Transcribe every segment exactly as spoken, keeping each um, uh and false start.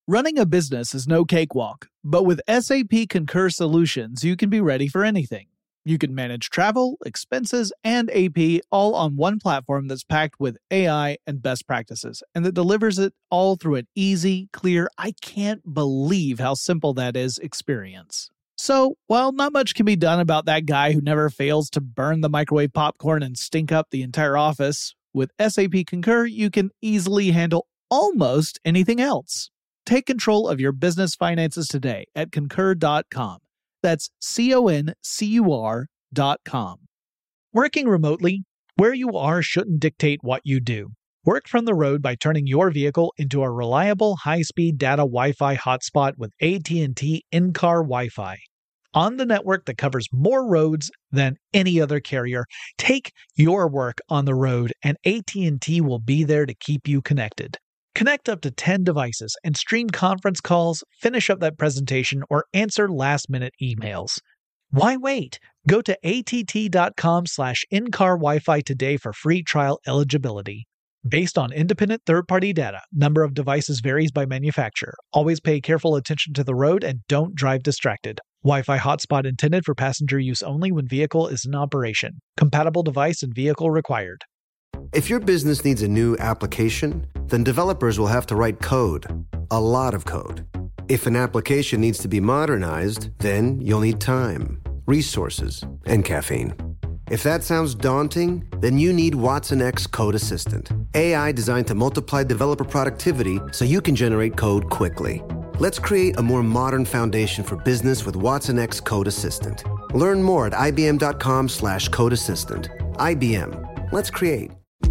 Running a business is no cakewalk, but with S A P Concur Solutions, you can be ready for anything. You can manage travel, expenses, and A P all on one platform that's packed with A I and best practices, and that delivers it all through an easy, clear, I can't believe how simple that is experience. So, while not much can be done about that guy who never fails to burn the microwave popcorn and stink up the entire office, with S A P Concur, you can easily handle almost anything else. Take control of your business finances today at concur dot com. That's C O N C U R dot com. Working remotely, where you are shouldn't dictate what you do. Work from the road by turning your vehicle into a reliable high-speed data Wi-Fi hotspot with A T and T in-car Wi-Fi. On the network that covers more roads than any other carrier, take your work on the road and A T and T will be there to keep you connected. Connect up to ten devices and stream conference calls, finish up that presentation, or answer last-minute emails. Why wait? Go to A T T dot com slash in-car Wi-Fi today for free trial eligibility. Based on independent third-party data, number of devices varies by manufacturer. Always pay careful attention to the road and don't drive distracted. Wi-Fi hotspot intended for passenger use only when vehicle is in operation. Compatible device and vehicle required. If your business needs a new application, then developers will have to write code. A lot of code. If an application needs to be modernized, then you'll need time, resources, and caffeine. If that sounds daunting, then you need watsonx Code Assistant. A I designed to multiply developer productivity so you can generate code quickly. Let's create a more modern foundation for business with watsonx Code Assistant. Learn more at ibm.com slash code assistant. I B M. Let's create.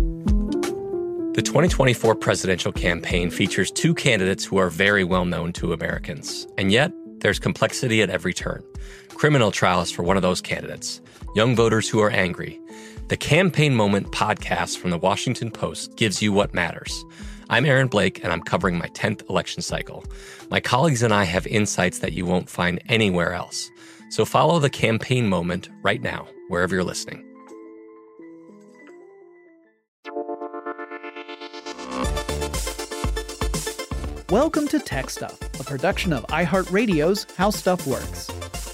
The twenty twenty-four presidential campaign features two candidates who are very well known to Americans. And yet, there's complexity at every turn. Criminal trials for one of those candidates. Young voters who are angry. The Campaign Moment podcast from the Washington Post gives you what matters. I'm Aaron Blake, and I'm covering my tenth election cycle. My colleagues and I have insights that you won't find anywhere else. So follow The Campaign Moment right now, wherever you're listening. Welcome to Tech Stuff, a production of iHeartRadio's How Stuff Works.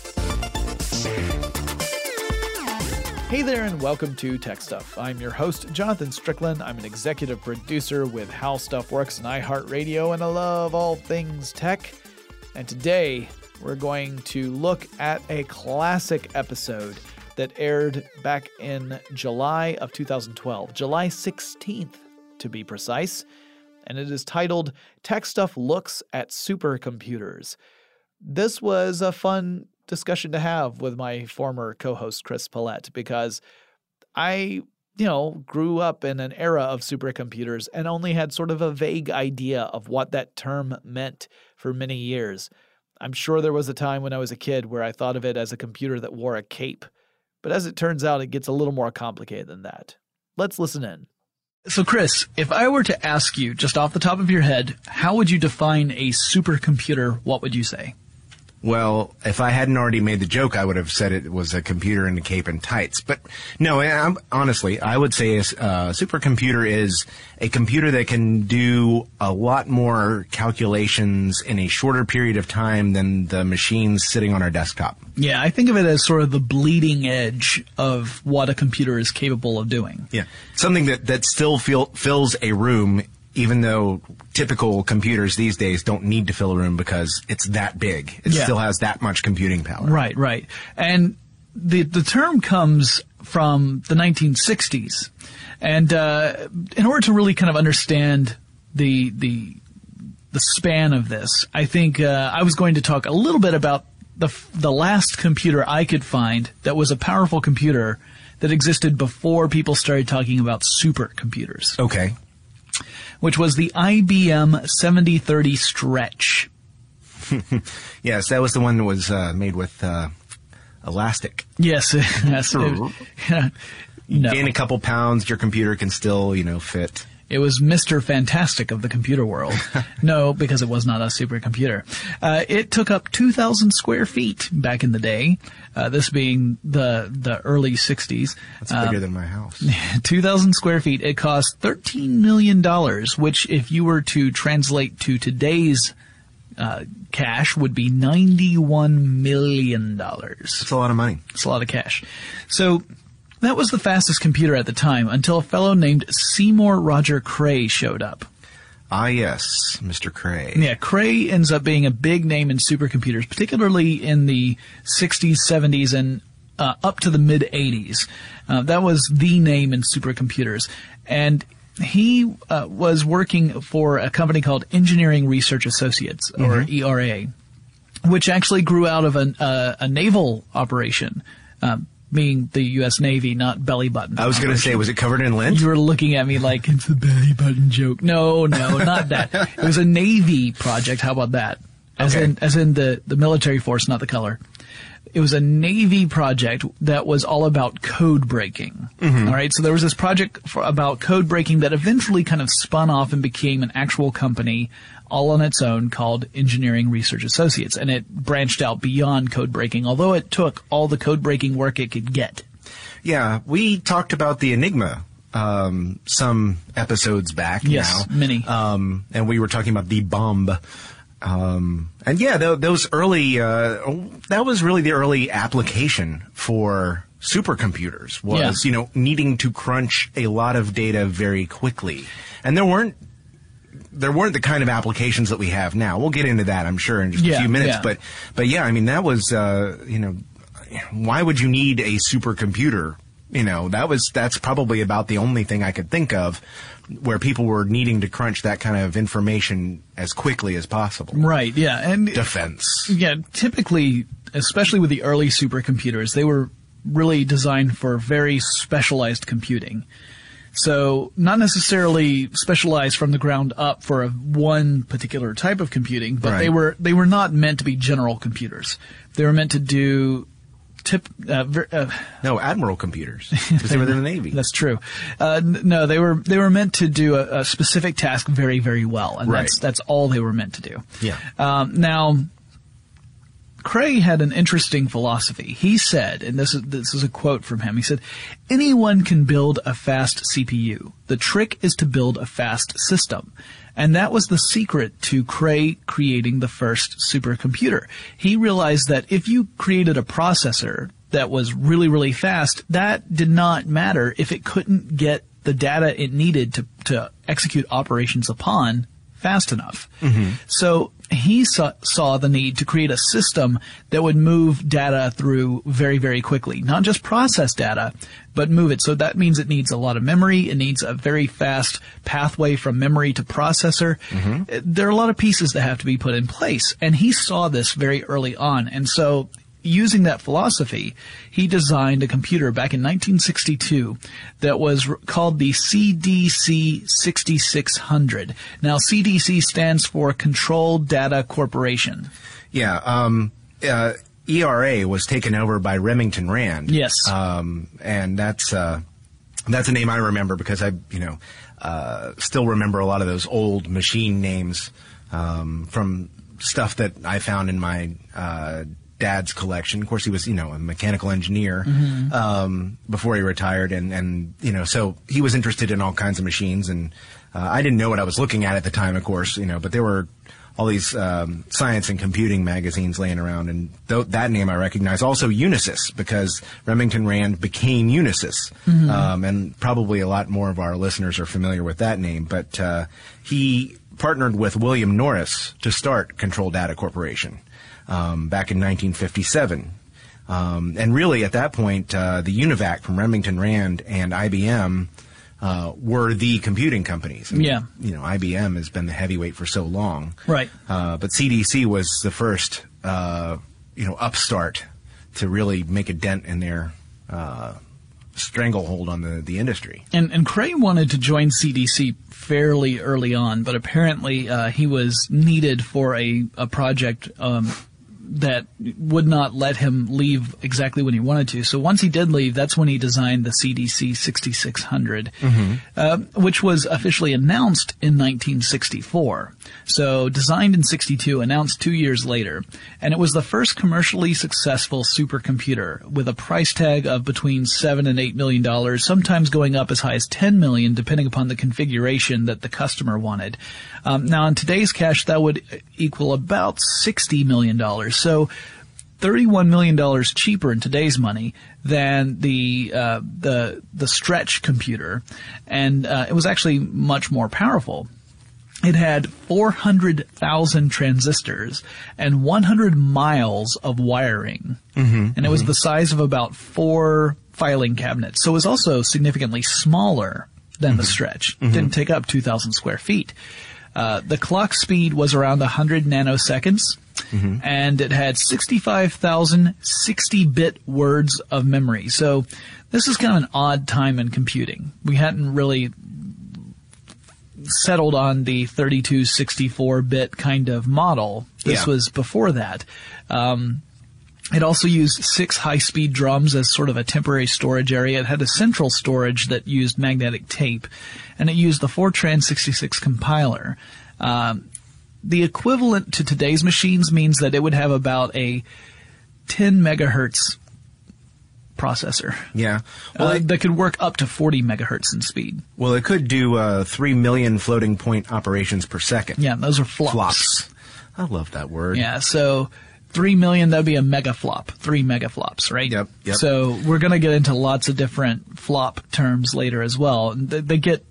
Hey there, and welcome to Tech Stuff. I'm your host, Jonathan Strickland. I'm an executive producer with How Stuff Works and iHeartRadio, and I love all things tech. And today, we're going to look at a classic episode that aired back in July of two thousand twelve, July sixteenth to be precise. And it is titled Tech Stuff Looks at Supercomputers. This was a fun discussion to have with my former co-host Chris Pollette because I, you know, grew up in an era of supercomputers and only had sort of a vague idea of what that term meant for many years. I'm sure there was a time when I was a kid where I thought of it as a computer that wore a cape. But as it turns out, it gets a little more complicated than that. Let's listen in. So, Chris, if I were to ask you, just off the top of your head, how would you define a supercomputer? What would you say? Well, if I hadn't already made the joke, I would have said it was a computer in a cape and tights. But no, I'm, honestly, I would say a uh, supercomputer is a computer that can do a lot more calculations in a shorter period of time than the machines sitting on our desktop. Yeah, I think of it as sort of the bleeding edge of what a computer is capable of doing. Yeah, something that, that still feel, fills a room, even though typical computers these days don't need to fill a room because it's that big. It yeah. still has that much computing power. Right, right. And the the term comes from the nineteen sixties. And uh, in order to really kind of understand the the the span of this, I think uh, I was going to talk a little bit about the the last computer I could find that was a powerful computer that existed before people started talking about supercomputers. Okay. Which was the I B M seventy thirty Stretch. Yes, that was the one that was uh, made with uh, elastic. Yes, yes. It, yeah, no. Gain a couple pounds, your computer can still, you know, fit. It was Mister Fantastic of the computer world. No, because it was not a supercomputer. Uh, it took up two thousand square feet back in the day, uh, this being the the early sixties. That's bigger um, than my house. two thousand square feet. It cost thirteen million dollars, which if you were to translate to today's uh, cash would be ninety-one million dollars. That's a lot of money. It's a lot of cash. So that was the fastest computer at the time until a fellow named Seymour Roger Cray showed up. Ah, yes, Mister Cray. Yeah, Cray ends up being a big name in supercomputers, particularly in the sixties, seventies, and uh, up to the mid-eighties. Uh, that was the name in supercomputers. And he uh, was working for a company called Engineering Research Associates, or mm-hmm. E R A, which actually grew out of an, uh, a naval operation, um, being the U S Navy, not belly button. I was going to say, was it covered in lint? You were looking at me like, it's a belly button joke. No, no, not that. It was a Navy project. How about that? As okay. in, as in the, the military force, not the color. It was a Navy project that was all about code breaking. Mm-hmm. All right. So there was this project for, about code breaking that eventually kind of spun off and became an actual company all on its own called Engineering Research Associates. And it branched out beyond code breaking, although it took all the code breaking work it could get. Yeah. We talked about the Enigma, um, some episodes back yes, now. many. Um, and we were talking about the bomb. Um, and yeah, th- those early, uh, that was really the early application for supercomputers was, yeah. you know, needing to crunch a lot of data very quickly. And there weren't, there weren't the kind of applications that we have now. We'll get into that, I'm sure, in just yeah, a few minutes. Yeah. But, but yeah, I mean, that was, uh, you know, why would you need a supercomputer? You know, that was, that's probably about the only thing I could think of where people were needing to crunch that kind of information as quickly as possible. Right, yeah. And defense. Yeah, typically, especially with the early supercomputers, they were really designed for very specialized computing. So not necessarily specialized from the ground up for a one particular type of computing, but right. they were they were not meant to be general computers. They were meant to do tip. Uh, ver, uh, no, Admiral computers. Because they were in the Navy. That's true. Uh, n- no, they were they were meant to do a, a specific task very very well, and right. that's that's all they were meant to do. Yeah. Um, now. Cray had an interesting philosophy. He said, and this is, this is a quote from him, he said, anyone can build a fast C P U. The trick is to build a fast system. And that was the secret to Cray creating the first supercomputer. He realized that if you created a processor that was really, really fast, that did not matter if it couldn't get the data it needed to, to execute operations upon fast enough. Mm-hmm. So he saw, saw the need to create a system that would move data through very, very quickly. Not just process data, but move it. So that means it needs a lot of memory. It needs a very fast pathway from memory to processor. Mm-hmm. There are a lot of pieces that have to be put in place. And he saw this very early on. And so using that philosophy, he designed a computer back in nineteen sixty-two that was r- called the C D C sixty-six hundred. Now, C D C stands for Control Data Corporation. Yeah, um, uh, E R A was taken over by Remington Rand. Yes. Um, and that's, uh, that's a name I remember because I, you know, uh, still remember a lot of those old machine names, um, from stuff that I found in my, uh, dad's collection. Of course, he was, you know, a mechanical engineer, mm-hmm. um, before he retired. And, and, you know, so he was interested in all kinds of machines. And, uh, I didn't know what I was looking at at the time, of course, you know, but there were all these, um, science and computing magazines laying around. And th- that name I recognize. Also Unisys, because Remington Rand became Unisys. Mm-hmm. Um, and probably a lot more of our listeners are familiar with that name. But, uh, he partnered with William Norris to start Control Data Corporation. Um, back in nineteen fifty-seven. Um, and really at that point, uh, the UNIVAC from Remington Rand and I B M, uh, were the computing companies. And, yeah. You know, I B M has been the heavyweight for so long. Right. Uh, but C D C was the first, uh, you know, upstart to really make a dent in their, uh, stranglehold on the, the industry. And, and Cray wanted to join C D C fairly early on, but apparently, uh, he was needed for a, a project, um, that would not let him leave exactly when he wanted to. So once he did leave, that's when he designed the C D C sixty-six hundred, mm-hmm. uh, which was officially announced in nineteen sixty-four. So designed in sixty-two, announced two years later. And it was the first commercially successful supercomputer with a price tag of between seven and eight million dollars, sometimes going up as high as ten million, depending upon the configuration that the customer wanted. Um, now, in today's cash, that would equal about sixty million dollars. So thirty-one million dollars cheaper in today's money than the uh, the the Stretch computer, and uh, it was actually much more powerful. It had four hundred thousand transistors and one hundred miles of wiring, mm-hmm, and it was mm-hmm. the size of about four filing cabinets. So it was also significantly smaller than mm-hmm. the Stretch. It mm-hmm. didn't take up two thousand square feet. Uh, the clock speed was around one hundred nanoseconds, mm-hmm. and it had sixty-five thousand sixty-bit words of memory. So this is kind of an odd time in computing. We hadn't really settled on the thirty-two sixty-four bit kind of model. This yeah. was before that. Um, It also used six high-speed drums as sort of a temporary storage area. It had a central storage that used magnetic tape, and it used the Fortran sixty-six compiler. Um, the equivalent to today's machines means that it would have about a ten megahertz processor. Yeah. Well, uh, it, that could work up to forty megahertz in speed. Well, it could do uh, three million floating point operations per second. Yeah, those are flops. Flops. I love that word. Yeah, so Three million, that'd be a megaflop. Three megaflops, right? Yep, yep. So we're going to get into lots of different flop terms later as well. They, they get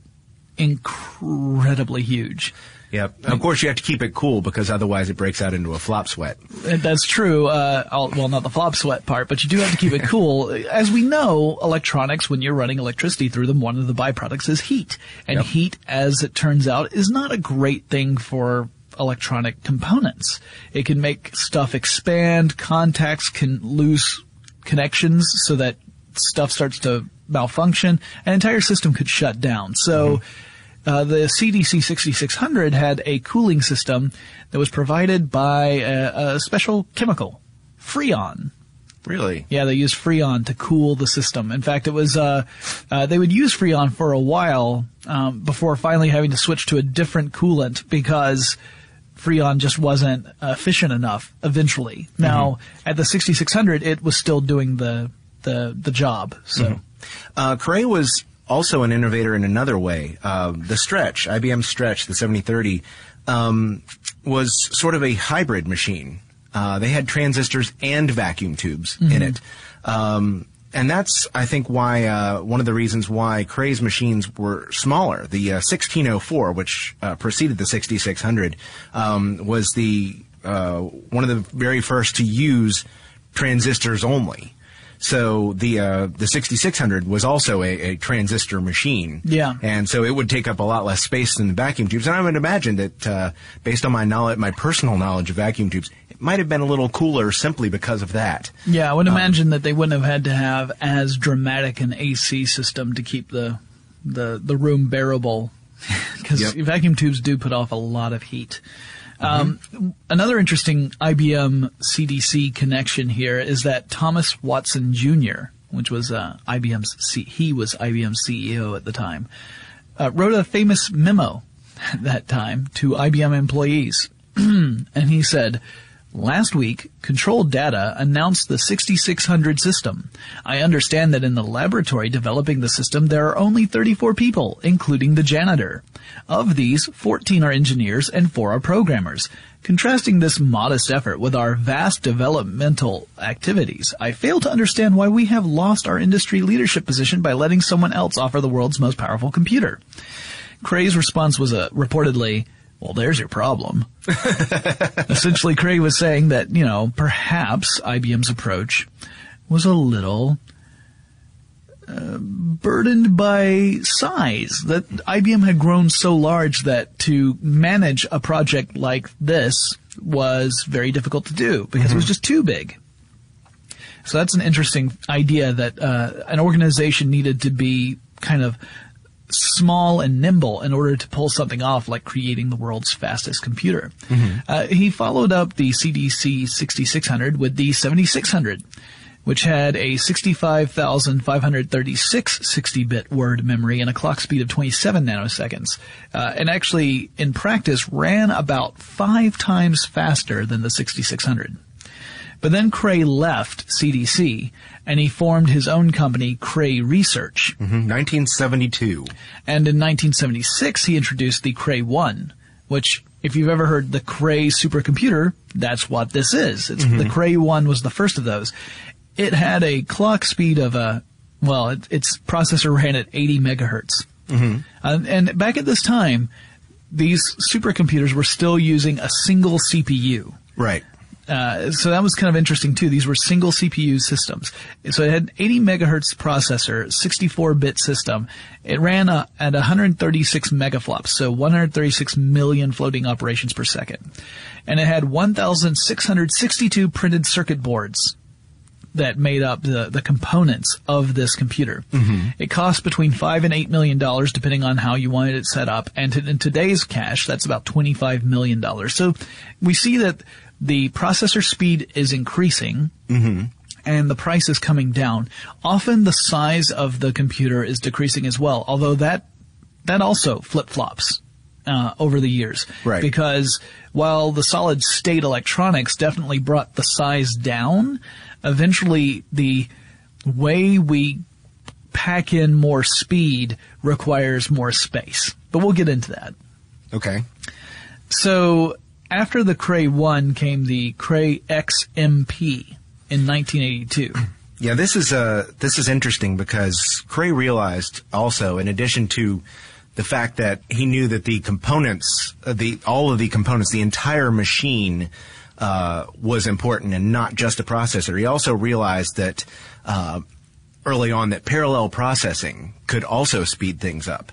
incredibly huge. Yep. Of course, you have to keep it cool because otherwise it breaks out into a flop sweat. That's true. Uh, well, not the flop sweat part, but you do have to keep it cool. As we know, electronics, when you're running electricity through them, one of the byproducts is heat. And yep. heat, as it turns out, is not a great thing for electronic components. It can make stuff expand, contacts can lose connections so that stuff starts to malfunction, an entire system could shut down. So mm-hmm. uh, the C D C sixty-six hundred had a cooling system that was provided by a, a special chemical, Freon. Really? Yeah, they used Freon to cool the system. In fact, it was uh, uh they would use Freon for a while um, before finally having to switch to a different coolant because Freon just wasn't uh, efficient enough eventually. Now, mm-hmm. at the sixty-six hundred, it was still doing the the, the job. So, mm-hmm. uh, Cray was also an innovator in another way. Uh, the Stretch, I B M Stretch, the seventy thirty, um, was sort of a hybrid machine. Uh, they had transistors and vacuum tubes mm-hmm. in it. Um, And that's, I think, why uh, one of the reasons why Cray's machines were smaller. The uh, sixteen oh four, which uh, preceded the sixty-six hundred, um, was the uh, one of the very first to use transistors only. So the uh, the sixty-six hundred was also a, a transistor machine. Yeah. And so it would take up a lot less space than the vacuum tubes. And I would imagine that, uh, based on my knowledge, my personal knowledge of vacuum tubes, it might have been a little cooler simply because of that. Yeah, I would um, imagine that they wouldn't have had to have as dramatic an A C system to keep the the the room bearable, because yep. vacuum tubes do put off a lot of heat. Um, mm-hmm. Another interesting I B M C D C connection here is that Thomas Watson Junior, which was uh, I B M's C- he was I B M's C E O at the time, uh, wrote a famous memo at that time to I B M employees, and he said, "Last week, Control Data announced the sixty-six hundred system. I understand that in the laboratory developing the system, there are only thirty-four people, including the janitor. Of these, fourteen are engineers and four are programmers. Contrasting this modest effort with our vast developmental activities, I fail to understand why we have lost our industry leadership position by letting someone else offer the world's most powerful computer." Cray's response was uh, reportedly, "Well, there's your problem." Essentially, Cray was saying that, you know, perhaps I B M's approach was a little uh, burdened by size, that I B M had grown so large that to manage a project like this was very difficult to do because mm-hmm. it was just too big. So that's an interesting idea, that uh, an organization needed to be kind of small and nimble in order to pull something off like creating the world's fastest computer. Mm-hmm. Uh, he followed up the C D C sixty-six hundred with the seventy-six hundred, which had a sixty-five thousand five hundred thirty-six sixty-bit word memory and a clock speed of twenty-seven nanoseconds, uh, and actually, in practice, ran about five times faster than the sixty-six hundred. But then Cray left C D C, and he formed his own company, Cray Research. Mm-hmm. nineteen seventy-two. And in nineteen seventy-six, he introduced the Cray one, which, if you've ever heard the Cray supercomputer, that's what this is. It's, mm-hmm. The Cray one was the first of those. It had a clock speed of a, well, it, its processor ran at eighty megahertz. Mm-hmm. Uh, and back at this time, these supercomputers were still using a single C P U. Right. Uh, so that was kind of interesting too. These were single C P U systems. So it had eighty megahertz processor, sixty-four bit system. It ran uh, at one hundred thirty-six megaflops, so one hundred thirty-six million floating operations per second. And it had one thousand six hundred sixty-two printed circuit boards that made up the, the components of this computer. Mm-hmm. It cost between five and eight million dollars, depending on how you wanted it set up. And to, in today's cash, that's about twenty-five million dollars. So we see that the processor speed is increasing, mm-hmm. and the price is coming down. Often the size of the computer is decreasing as well, although that that also flip-flops uh, over the years. Right. Because while the solid-state electronics definitely brought the size down, eventually the way we pack in more speed requires more space. But we'll get into that. Okay. So after the Cray one came the Cray X M P in nineteen eighty-two. Yeah, this is uh this is interesting because Cray realized also, in addition to the fact that he knew that the components, uh, the all of the components, the entire machine uh was important and not just a processor. He also realized that uh early on that parallel processing could also speed things up.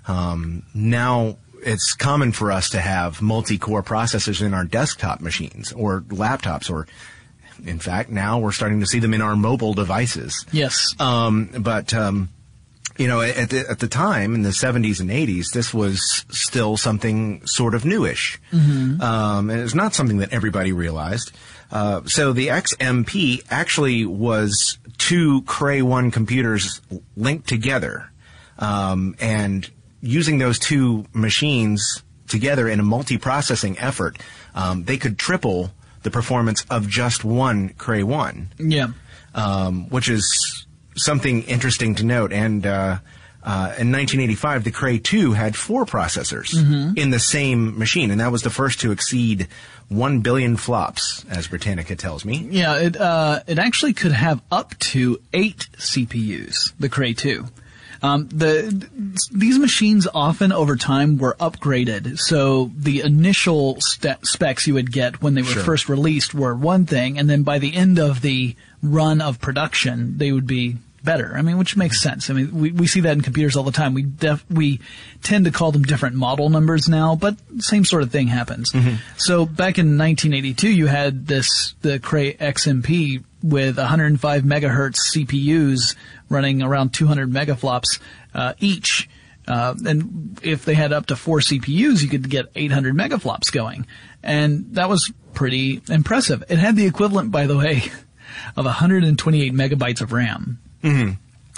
Um now it's common for us to have multi-core processors in our desktop machines or laptops, or in fact, now we're starting to see them in our mobile devices. Yes. Um, but, um, you know, at the, at the time, in the seventies and eighties, this was still something sort of newish. Mm-hmm. Um, and it's not something that everybody realized. Uh, so the X M P actually was two Cray one computers linked together. Um, and using those two machines together in a multi-processing effort, um, they could triple the performance of just one Cray one. Yeah. Um, which is something interesting to note. And uh, uh, in nineteen eighty-five, the Cray two had four processors mm-hmm. in the same machine, and that was the first to exceed one billion flops, as Britannica tells me. Yeah, it uh, it actually could have up to eight C P Us, the Cray two. Um, the, these machines often over time were upgraded. So the initial st- specs you would get when they were Sure. first released were one thing, and then by the end of the run of production, they would be better. I mean, which makes sense. I mean, we, we see that in computers all the time. We def- we tend to call them different model numbers now, but same sort of thing happens. Mm-hmm. So back in nineteen eighty-two, you had this, the Cray X M P with one hundred five megahertz C P Us running around two hundred megaflops uh, each. Uh, and if they had up to four C P Us, you could get eight hundred megaflops going. And that was pretty impressive. It had the equivalent, by the way, of one hundred twenty-eight megabytes of RAM. Mm-hmm.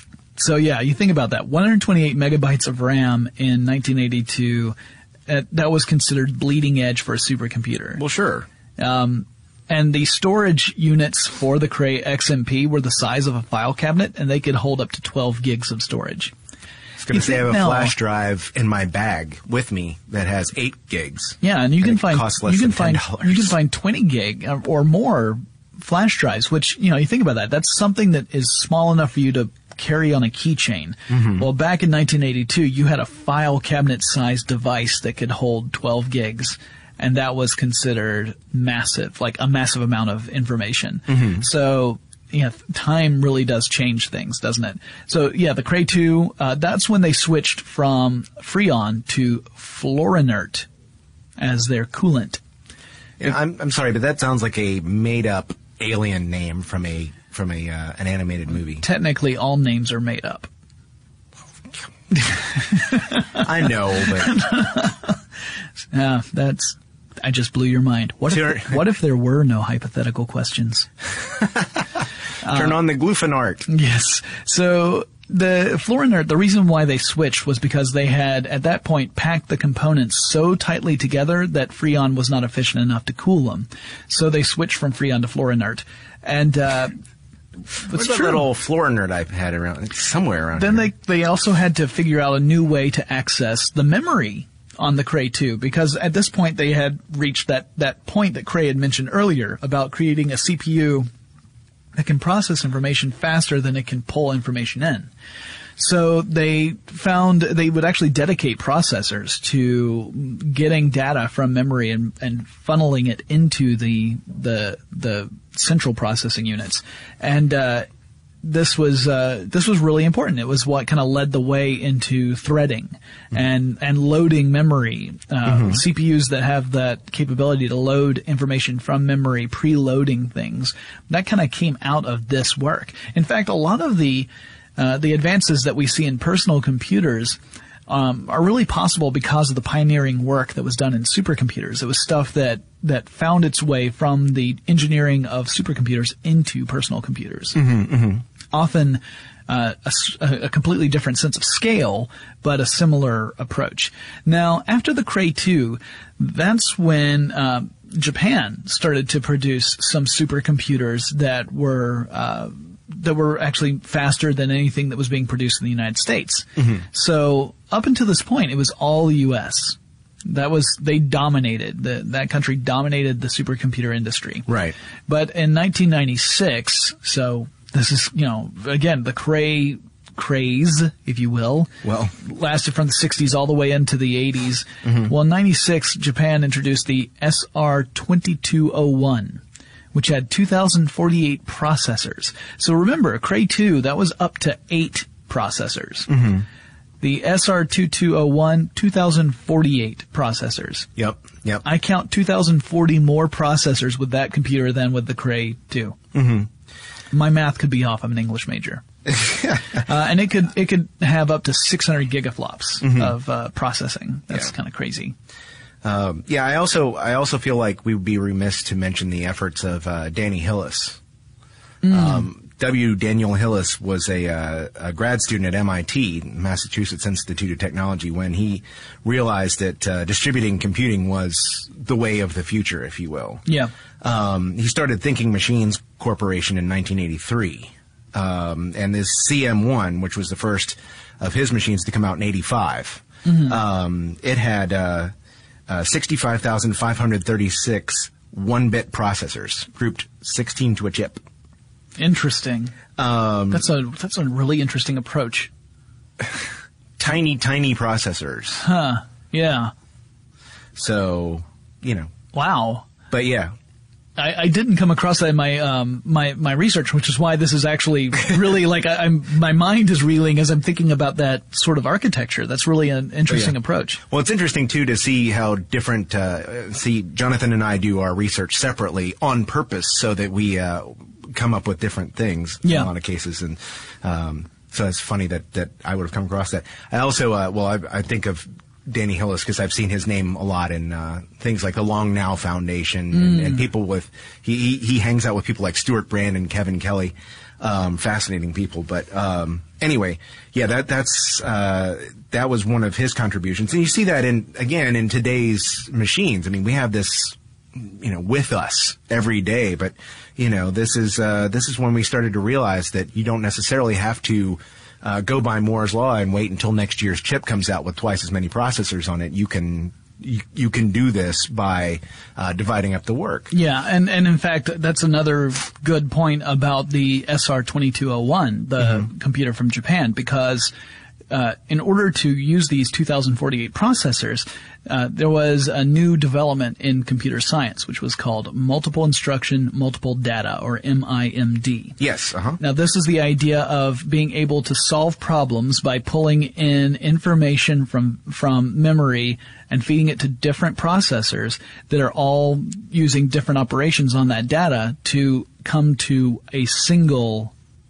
So yeah, you think about that. one hundred twenty-eight megabytes of RAM in nineteen eighty-two, uh, that was considered bleeding edge for a supercomputer. Well, sure. Um, and the storage units for the Cray X M P were the size of a file cabinet, and they could hold up to twelve gigs of storage. I was going You to say I have a think now- flash drive in my bag with me that has eight gigs. Yeah, and you And can it find costs less you can than find ten dollars. you can find twenty gig or- or more flash drives, which, you know, you think about that. That's something that is small enough for you to carry on a keychain. Mm-hmm. Well, back in nineteen eighty-two, you had a file cabinet sized device that could hold twelve gigs. And that was considered massive, like a massive amount of information. Mm-hmm. So, yeah, time really does change things, doesn't it? So, yeah, the Cray two, uh, that's when they switched from Freon to Fluorinert as their coolant. Yeah, I'm I'm sorry, but that sounds like a made up alien name from a from a uh, an animated movie. Technically, all names are made up. I know, but yeah, that's. I just blew your mind. What if, what if there were no hypothetical questions? Turn uh, on the Glufinart. Yes. So the Fluorinert, the reason why they switched was because they had, at that point, packed the components so tightly together that Freon was not efficient enough to cool them. So they switched from Freon to Fluorinert. And, uh, What's that little Fluorinert I've had around? It's somewhere around Then here. they, they also had to figure out a new way to access the memory on the Cray two, because at this point they had reached that, that point that Cray had mentioned earlier about creating a C P U that can process information faster than it can pull information in. So they found they would actually dedicate processors to getting data from memory and, and funneling it into the the the central processing units. And uh This was uh, this was really important. It was what kind of led the way into threading mm-hmm. and and loading memory. Uh, mm-hmm. C P Us that have that capability to load information from memory, preloading things, that kind of came out of this work. In fact, a lot of the uh, the advances that we see in personal computers um, are really possible because of the pioneering work that was done in supercomputers. It was stuff that that found its way from the engineering of supercomputers into personal computers. Mm-hmm, mm-hmm. Often uh, a, a completely different sense of scale, but a similar approach. Now, after the Cray two, that's when uh, Japan started to produce some supercomputers that were uh, that were actually faster than anything that was being produced in the United States. Mm-hmm. So up until this point, it was all the U S That was, they dominated, the, that country dominated the supercomputer industry. Right. But in nineteen ninety-six, so this is, you know, again, the Cray craze, if you will, well, lasted from the sixties all the way into the eighties. Mm-hmm. Well, in ninety-six, Japan introduced the S R twenty-two oh one, which had two thousand forty-eight processors. So remember, Cray two, that was up to eight processors. Mm-hmm. The S R twenty-two oh one, two thousand forty-eight processors. Yep, yep. I count two thousand forty more processors with that computer than with the Cray two. Mm-hmm. My math could be off. I'm an English major. uh, and it could, it could have up to six hundred gigaflops mm-hmm. of uh, processing. That's yeah. kind of crazy. Um, yeah, I also, I also feel like we would be remiss to mention the efforts of uh, Danny Hillis. Mm. Um, W. Daniel Hillis was a, uh, a grad student at M I T, Massachusetts Institute of Technology, when he realized that uh, distributing computing was the way of the future, if you will. Yeah. Um, he started Thinking Machines Corporation in nineteen eighty-three. Um, and this C M one, which was the first of his machines to come out in eighty-five, mm-hmm. um, it had uh, uh, sixty-five thousand five hundred thirty-six one-bit processors, grouped sixteen to a chip. Interesting. Um, that's a that's a really interesting approach. Tiny, tiny processors. Huh. Yeah. So, you know. Wow. But yeah. I, I didn't come across that in my um my, my research, which is why this is actually really like I, I'm my mind is reeling as I'm thinking about that sort of architecture. That's really an interesting yeah. approach. Well, it's interesting too to see how different. Uh, see, Jonathan and I do our research separately on purpose so that we uh, come up with different things yeah. in a lot of cases, and um, so it's funny that that I would have come across that. I also, uh, well, I, I think of Danny Hillis because I've seen his name a lot in uh, things like the Long Now Foundation mm. and, and people with he, he he hangs out with people like Stuart Brand and Kevin Kelly, um, fascinating people. But um, anyway, yeah, that that's uh, that was one of his contributions, and you see that in again in today's machines. I mean, we have this, you know, with us every day, but you know, this is uh, this is when we started to realize that you don't necessarily have to Uh, go by Moore's law and wait until next year's chip comes out with twice as many processors on it. You can you, you can do this by uh, dividing up the work. Yeah, and, and in fact, that's another good point about the S R twenty-two oh one, the mm-hmm. computer from Japan, because uh, in order to use these two thousand forty-eight processors, uh, there was a new development in computer science, which was called multiple instruction, multiple data, or M I M D. Yes. Uh-huh. Now, this is the idea of being able to solve problems by pulling in information from from memory and feeding it to different processors that are all using different operations on that data to come to a single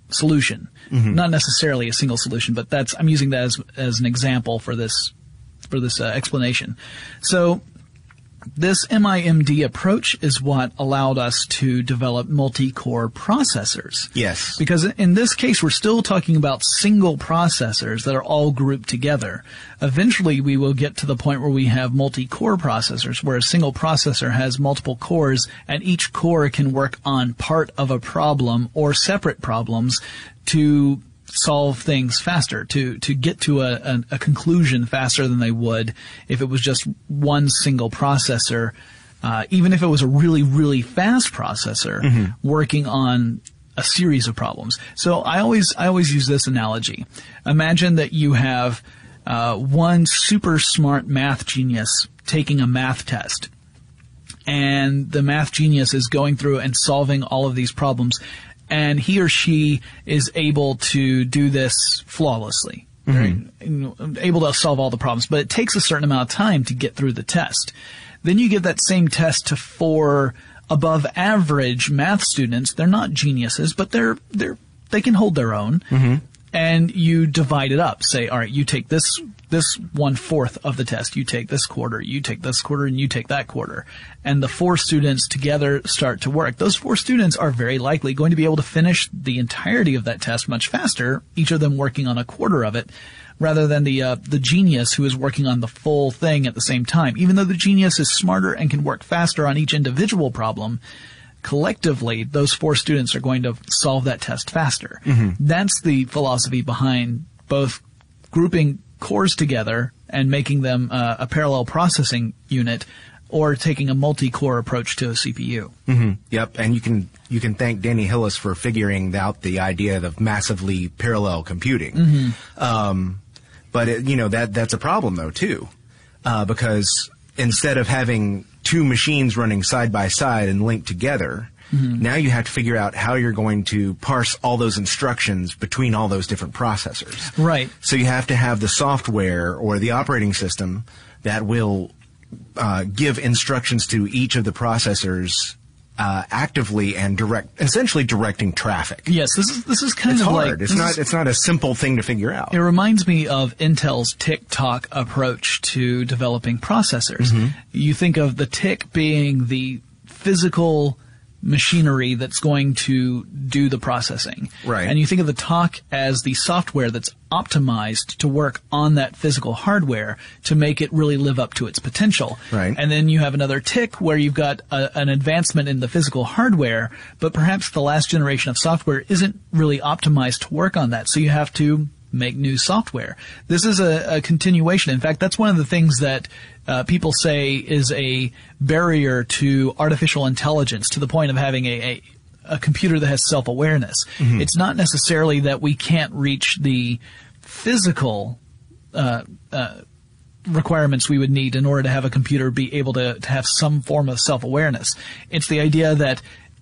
solution. Mm-hmm. Not necessarily a single solution, but that's, I'm using that as, as an example for this, for this uh, explanation. So this M I M D approach is what allowed us to develop multi-core processors. Yes. Because in this case, we're still talking about single processors that are all grouped together. Eventually, we will get to the point where we have multi-core processors, where a single processor has multiple cores, and each core can work on part of a problem or separate problems to solve things faster, to to get to a, a, a conclusion faster than they would if it was just one single processor, uh, even if it was a really, really fast processor mm-hmm. working on a series of problems. So I always I always use this analogy. Imagine that you have uh, one super smart math genius taking a math test, and the math genius is going through and solving all of these problems. And he or she is able to do this flawlessly, mm-hmm. right? Able to solve all the problems. But it takes a certain amount of time to get through the test. Then you give that same test to four above average math students. They're not geniuses, but they're they're they can hold their own. Mm-hmm. And you divide it up. Say, all right, you take this this one fourth of the test. You take this quarter. You take this quarter, and you take that quarter. And the four students together start to work. Those four students are very likely going to be able to finish the entirety of that test much faster, each of them working on a quarter of it, rather than the uh, the genius who is working on the full thing at the same time. Even though the genius is smarter and can work faster on each individual problem, collectively, those four students are going to solve that test faster. Mm-hmm. That's the philosophy behind both grouping cores together and making them uh, a parallel processing unit, or taking a multi-core approach to a C P U. Mm-hmm. Yep, and you can you can thank Danny Hillis for figuring out the idea of massively parallel computing. Mm-hmm. Um, but it, you know that that's a problem though too, uh, because instead of having two machines running side by side and linked together, mm-hmm. now you have to figure out how you're going to parse all those instructions between all those different processors. Right. So you have to have the software or the operating system that will uh, give instructions to each of the processors uh, actively and direct, essentially directing traffic. Yes, this is this is kind it's of hard. like it's not is, it's not a simple thing to figure out. It reminds me of Intel's tick-tock approach to developing processors. Mm-hmm. You think of the tick being the physical machinery that's going to do the processing. Right. And you think of the tock as the software that's optimized to work on that physical hardware to make it really live up to its potential. Right. And then you have another tick where you've got a, an advancement in the physical hardware, but perhaps the last generation of software isn't really optimized to work on that. So you have to make new software. This is a, a continuation. In fact, that's one of the things that uh, people say is a barrier to artificial intelligence, to the point of having a, a, a computer that has self-awareness. Mm-hmm. It's not necessarily that we can't reach the physical uh, uh, requirements we would need in order to have a computer be able to, to have some form of self-awareness. It's the idea that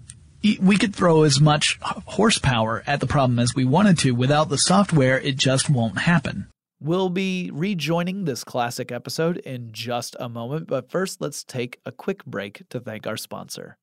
we could throw as much horsepower at the problem as we wanted to. Without the software, it just won't happen. We'll be rejoining this classic episode in just a moment, but first let's take a quick break to thank our sponsor.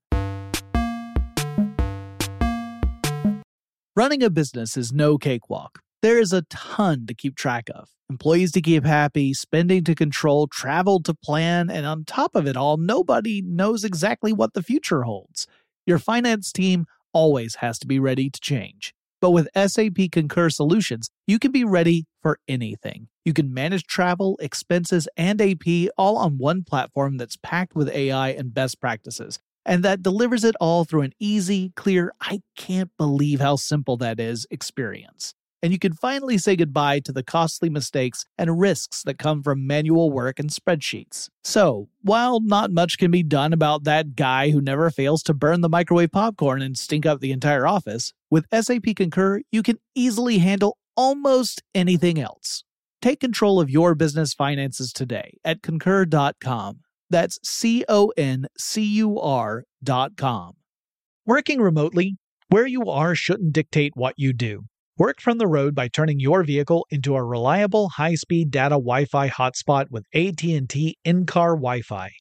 Running a business is no cakewalk. There is a ton to keep track of. Employees to keep happy, spending to control, travel to plan, and on top of it all, nobody knows exactly what the future holds. Your finance team always has to be ready to change. But with S A P Concur Solutions, you can be ready for anything. You can manage travel, expenses, and A P all on one platform that's packed with A I and best practices, and that delivers it all through an easy, clear, I can't believe how simple that is experience. And you can finally say goodbye to the costly mistakes and risks that come from manual work and spreadsheets. So, while not much can be done about that guy who never fails to burn the microwave popcorn and stink up the entire office, with S A P Concur, you can easily handle almost anything else. Take control of your business finances today at concur dot com. That's C O N C U R dot com. Working remotely, where you are shouldn't dictate what you do. Work from the road by turning your vehicle into a reliable high-speed data Wi-Fi hotspot with A T and T in-car Wi-Fi.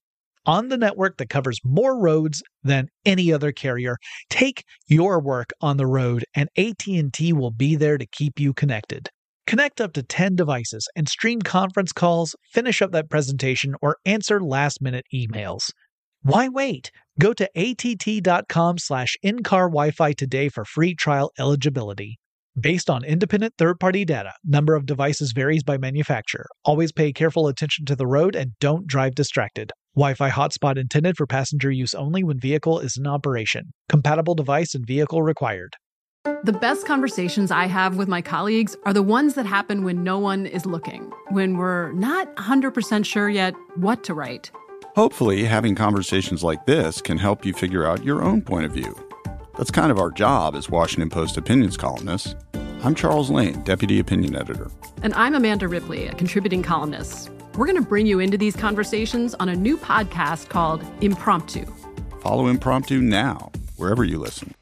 on the network that covers more roads than any other carrier. Take your work on the road, and A T and T will be there to keep you connected. Connect up to ten devices and stream conference calls, finish up that presentation, or answer last-minute emails. Why wait? Go to att.com slash in-car Wi-Fi today for free trial eligibility. Based on independent third-party data, number of devices varies by manufacturer. Always pay careful attention to the road and don't drive distracted. Wi-Fi hotspot intended for passenger use only when vehicle is in operation. Compatible device and vehicle required. The best conversations I have with my colleagues are the ones that happen when no one is looking, when we're not one hundred percent sure yet what to write. Hopefully, having conversations like this can help you figure out your own point of view. That's kind of our job as Washington Post opinions columnists. I'm Charles Lane, Deputy Opinion Editor. And I'm Amanda Ripley, a contributing columnist. We're going to bring you into these conversations on a new podcast called Impromptu. Follow Impromptu now, wherever you listen.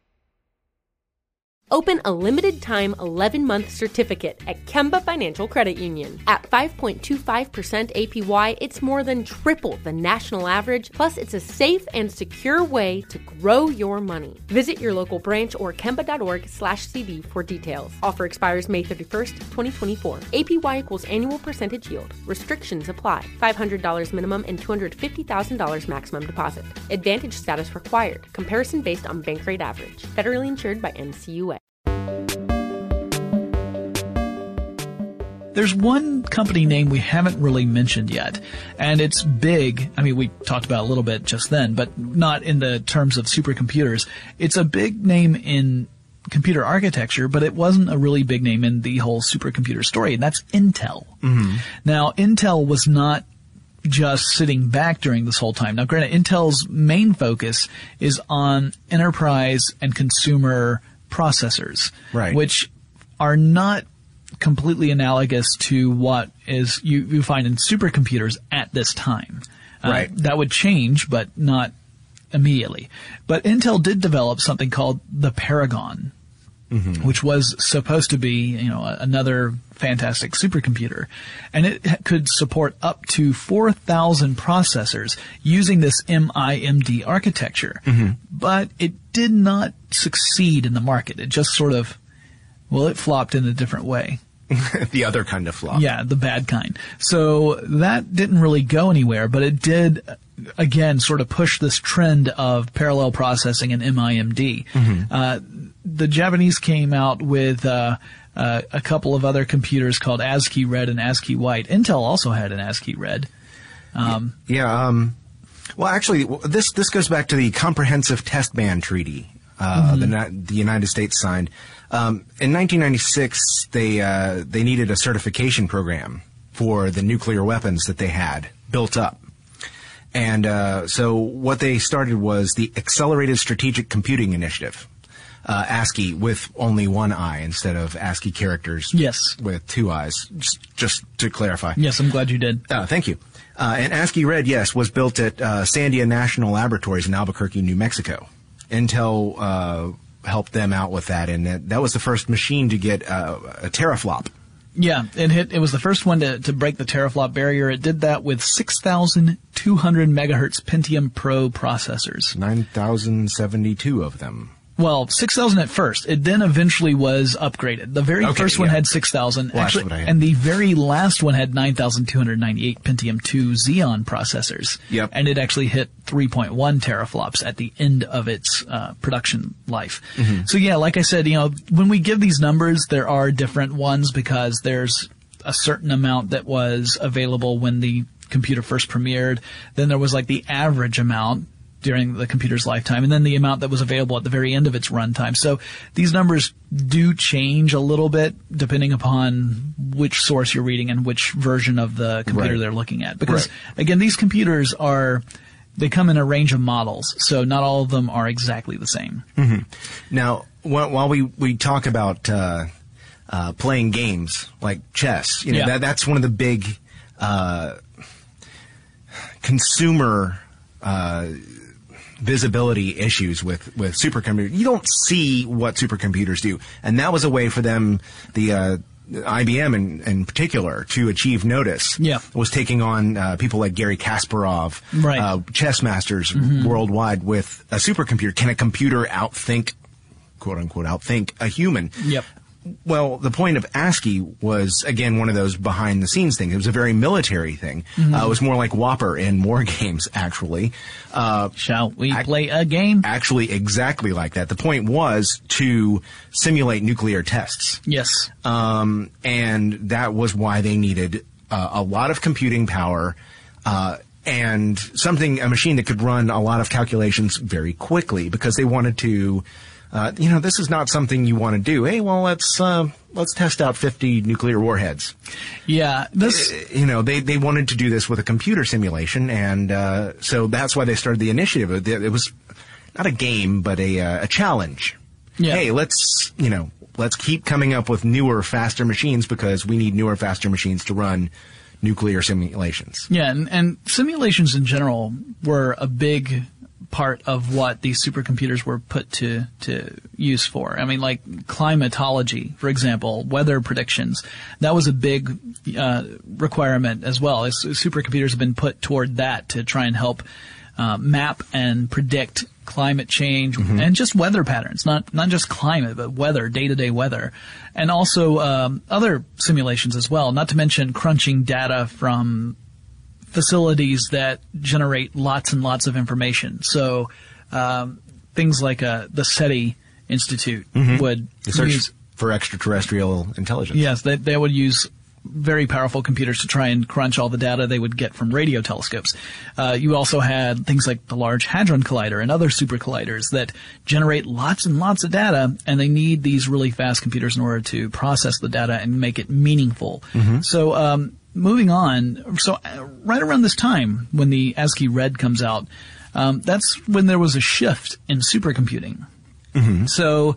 Open a limited-time eleven-month certificate at Kemba Financial Credit Union. At five point two five percent A P Y, it's more than triple the national average, plus it's a safe and secure way to grow your money. Visit your local branch or kemba.org slash CD for details. Offer expires May thirty-first, twenty twenty-four. A P Y equals annual percentage yield. Restrictions apply. five hundred dollars minimum and two hundred fifty thousand dollars maximum deposit. Advantage status required. Comparison based on bank rate average. Federally insured by N C U A. There's one company name we haven't really mentioned yet, and it's big. I mean, we talked about it a little bit just then, but not in the terms of supercomputers. It's a big name in computer architecture, but it wasn't a really big name in the whole supercomputer story, and that's Intel. Mm-hmm. Now, Intel was not just sitting back during this whole time. Now, granted, Intel's main focus is on enterprise and consumer processors, right, which are not completely analogous to what is you, you find in supercomputers at this time. Uh, right. That would change, but not immediately. But Intel did develop something called the Paragon, mm-hmm. which was supposed to be, you know, another fantastic supercomputer. And it could support up to four thousand processors using this M I M D architecture. Mm-hmm. But it did not succeed in the market. It just sort of, well, it flopped in a different way. The other kind of flop. Yeah, the bad kind. So that didn't really go anywhere, but it did, again, sort of push this trend of parallel processing and M I M D. Mm-hmm. Uh, the Japanese came out with uh, uh, a couple of other computers called ASCII Red and ASCII White. Intel also had an ASCII Red. Um, yeah. Um, well, actually, this this goes back to the Comprehensive Test Ban Treaty uh, mm-hmm. the, the United States signed. Um, in nineteen ninety-six, they uh, they needed a certification program for the nuclear weapons that they had built up. And uh, so what they started was the Accelerated Strategic Computing Initiative, uh, ASCII with only one I instead of ASCII characters yes. with two I's, just, just to clarify. Yes, I'm glad you did. Uh, thank you. Uh, and ASCII Red, yes, was built at uh, Sandia National Laboratories in Albuquerque, New Mexico. Intel uh, helped them out with that, and that, that was the first machine to get uh, a teraflop. Yeah, it hit. It was the first one to, to break the teraflop barrier. It did that with six thousand two hundred megahertz Pentium Pro processors. nine thousand seventy-two of them. Well, six thousand at first. It then eventually was upgraded. The very okay, first one yeah. had six thousand, well, actually, and the very last one had nine thousand two hundred ninety-eight Pentium two Xeon processors. Yep. And it actually hit three point one teraflops at the end of its uh, production life. Mm-hmm. So yeah, like I said, you know, when we give these numbers, there are different ones because there's a certain amount that was available when the computer first premiered. Then there was like the average amount during the computer's lifetime, and then the amount that was available at the very end of its runtime. So these numbers do change a little bit depending upon which source you're reading and which version of the computer right. they're looking at. Because, right. again, these computers are, they come in a range of models, so not all of them are exactly the same. Mm-hmm. Now, wh- while we, we talk about uh, uh, playing games like chess, you know, yeah. that, that's one of the big uh, consumer uh visibility issues with, with supercomputers. You don't see what supercomputers do. And that was a way for them, the, uh, I B M in, in particular, to achieve notice, yeah. was taking on uh, people like Gary Kasparov, right. uh, chess masters mm-hmm. worldwide with a supercomputer. Can a computer outthink, quote unquote, outthink a human? Yep. Well, the point of ASCII was, again, one of those behind-the-scenes things. It was a very military thing. Mm-hmm. Uh, it was more like Whopper in war games, actually. Uh, Shall we ac- play a game? Actually, exactly like that. The point was to simulate nuclear tests. Yes. Um, and that was why they needed uh, a lot of computing power uh, and something, a machine that could run a lot of calculations very quickly, because they wanted to... Uh, you know, this is not something you want to do. Hey, well, let's uh, let's test out fifty nuclear warheads. Yeah, this. Uh, you know, they they wanted to do this with a computer simulation, and uh, so that's why they started the initiative. It, it was not a game, but a uh, a challenge. Yeah. Hey, let's you know, let's keep coming up with newer, faster machines, because we need newer, faster machines to run nuclear simulations. Yeah, and, and simulations in general were a big part of what these supercomputers were put to to use for. I mean, like climatology, for example, weather predictions. That was a big uh, requirement as well. As supercomputers have been put toward that to try and help uh, map and predict climate change mm-hmm. and just weather patterns, not not just climate, but weather, day-to-day weather, and also um, other simulations as well. Not to mention crunching data from facilities that generate lots and lots of information. So um, things like uh, the SETI Institute mm-hmm. would the search use for extraterrestrial intelligence. Yes, they, they would use very powerful computers to try and crunch all the data they would get from radio telescopes. Uh, you also had things like the Large Hadron Collider and other super colliders that generate lots and lots of data, and they need these really fast computers in order to process the data and make it meaningful. Mm-hmm. So um, moving on, so right around this time when the ASCII Red comes out, um, that's when there was a shift in supercomputing. Mm-hmm. So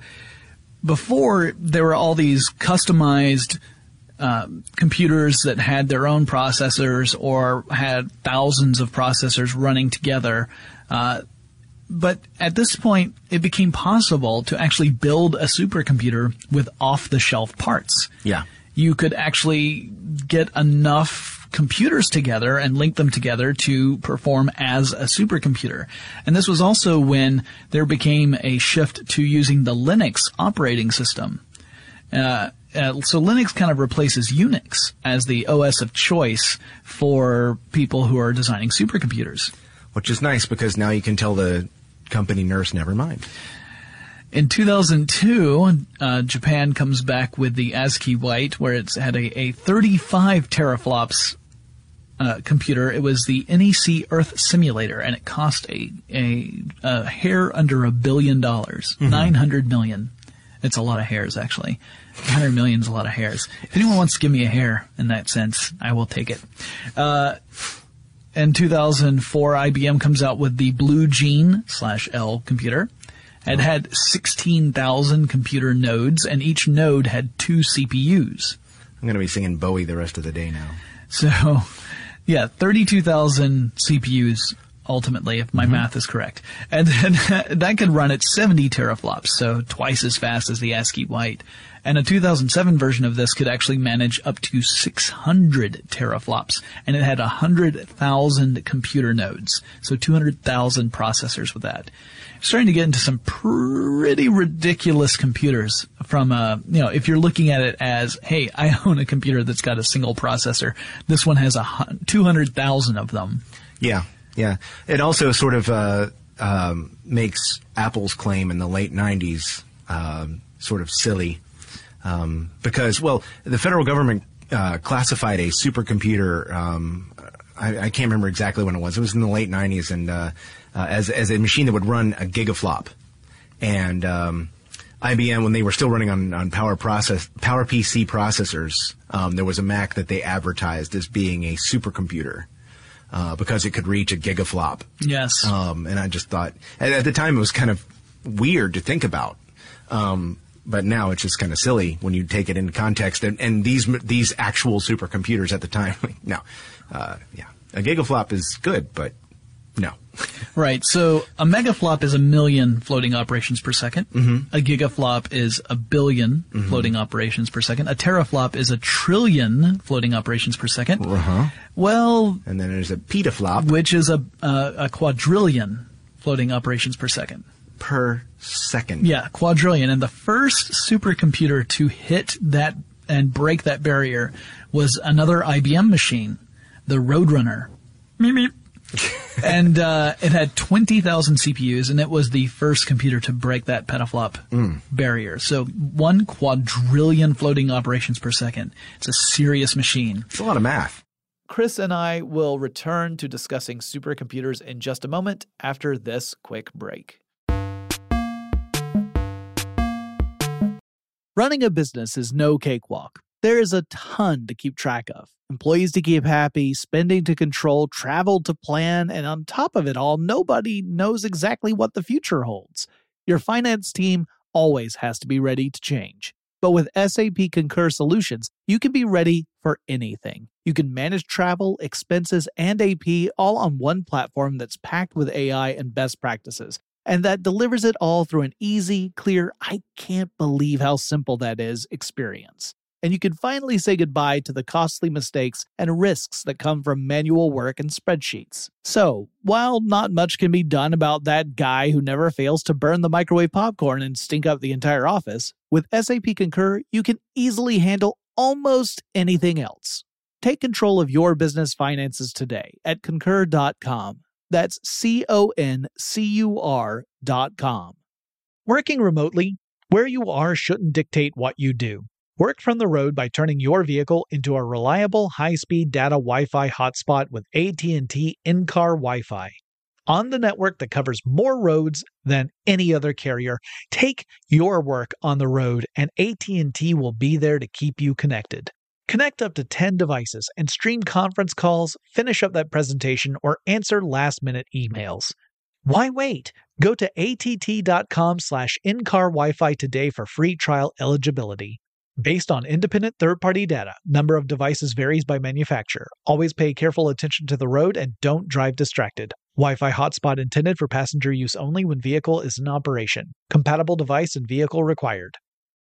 before, there were all these customized uh, computers that had their own processors or had thousands of processors running together. Uh, but at this point, it became possible to actually build a supercomputer with off-the-shelf parts. Yeah. You could actually get enough computers together and link them together to perform as a supercomputer. And this was also when there became a shift to using the Linux operating system. Uh, uh, so Linux kind of replaces Unix as the O S of choice for people who are designing supercomputers. Which is nice, because now you can tell the company nurse, never mind. In two thousand two, uh, Japan comes back with the ASCII White, where it's had a, a thirty-five teraflops uh, computer. It was the N E C Earth Simulator, and it cost a, a, a hair under a billion dollars. Mm-hmm. nine hundred million. It's a lot of hairs, actually. one hundred million is a lot of hairs. If anyone wants to give me a hair in that sense, I will take it. Uh, in two thousand four, I B M comes out with the Blue Gene slash L computer. It had sixteen thousand computer nodes, and each node had two C P Us. I'm going to be singing Bowie the rest of the day now. So, yeah, thirty-two thousand C P Us ultimately, if my mm-hmm. math is correct. And then that could run at seventy teraflops, so twice as fast as the ASCII White. And a two thousand seven version of this could actually manage up to six hundred teraflops, and it had one hundred thousand computer nodes, so two hundred thousand processors with that. Starting to get into some pretty ridiculous computers from, uh, you know, if you're looking at it as, hey, I own a computer that's got a single processor. This one has a two hundred thousand of them. Yeah, yeah. It also sort of, uh, um, makes Apple's claim in the late nineties, um, sort of silly. Um, because, well, the federal government, uh, classified a supercomputer, um, I, I can't remember exactly when it was. It was in the late nineties, and, uh, Uh, as as a machine that would run a gigaflop. And um, I B M, when they were still running on, on Power process PowerPC processors, um, there was a Mac that they advertised as being a supercomputer uh, because it could reach a gigaflop. Yes. Um, and I just thought, at, at the time, it was kind of weird to think about. Um, but now it's just kind of silly when you take it into context. And, and these these actual supercomputers at the time, no, uh, yeah, a gigaflop is good, but No. Right. So a megaflop is a million floating operations per second. Mm-hmm. A gigaflop is a billion mm-hmm. floating operations per second. A teraflop is a trillion floating operations per second. Uh-huh. Well. And then there's a petaflop, which is a, uh, a quadrillion floating operations per second. Per second. Yeah, quadrillion. And the first supercomputer to hit that and break that barrier was another I B M machine, the Roadrunner. Meep, meep. and uh, it had twenty thousand C P Us, and it was the first computer to break that petaflop mm. barrier. So one quadrillion floating operations per second. It's a serious machine. It's a lot of math. Chris and I will return to discussing supercomputers in just a moment after this quick break. Running a business is no cakewalk. There is a ton to keep track of. Employees to keep happy, spending to control, travel to plan, and on top of it all, nobody knows exactly what the future holds. Your finance team always has to be ready to change. But with S A P Concur Solutions, you can be ready for anything. You can manage travel, expenses, and A P all on one platform that's packed with A I and best practices, and that delivers it all through an easy, clear, I can't believe how simple that is experience. And you can finally say goodbye to the costly mistakes and risks that come from manual work and spreadsheets. So, while not much can be done about that guy who never fails to burn the microwave popcorn and stink up the entire office, with S A P Concur, you can easily handle almost anything else. Take control of your business finances today at concur dot com. That's C O N C U R dot com. Working remotely, where you are shouldn't dictate what you do. Work from the road by turning your vehicle into a reliable high-speed data Wi-Fi hotspot with A T and T in-car Wi-Fi. On the network that covers more roads than any other carrier, take your work on the road and A T and T will be there to keep you connected. Connect up to ten devices and stream conference calls, finish up that presentation, or answer last-minute emails. Why wait? Go to A T T dot com slash in-car Wi-Fi today for free trial eligibility. Based on independent third-party data, number of devices varies by manufacturer. Always pay careful attention to the road and don't drive distracted. Wi-Fi hotspot intended for passenger use only when vehicle is in operation. Compatible device and vehicle required.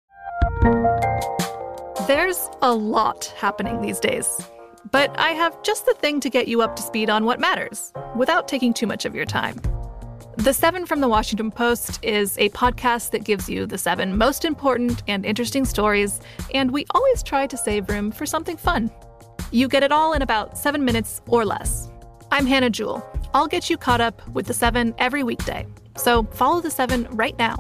There's a lot happening these days, but I have just the thing to get you up to speed on what matters without taking too much of your time. The Seven from the Washington Post is a podcast that gives you the seven most important and interesting stories, and we always try to save room for something fun. You get it all in about seven minutes or less. I'm Hannah Jewell. I'll get you caught up with the seven every weekday. So follow the seven right now.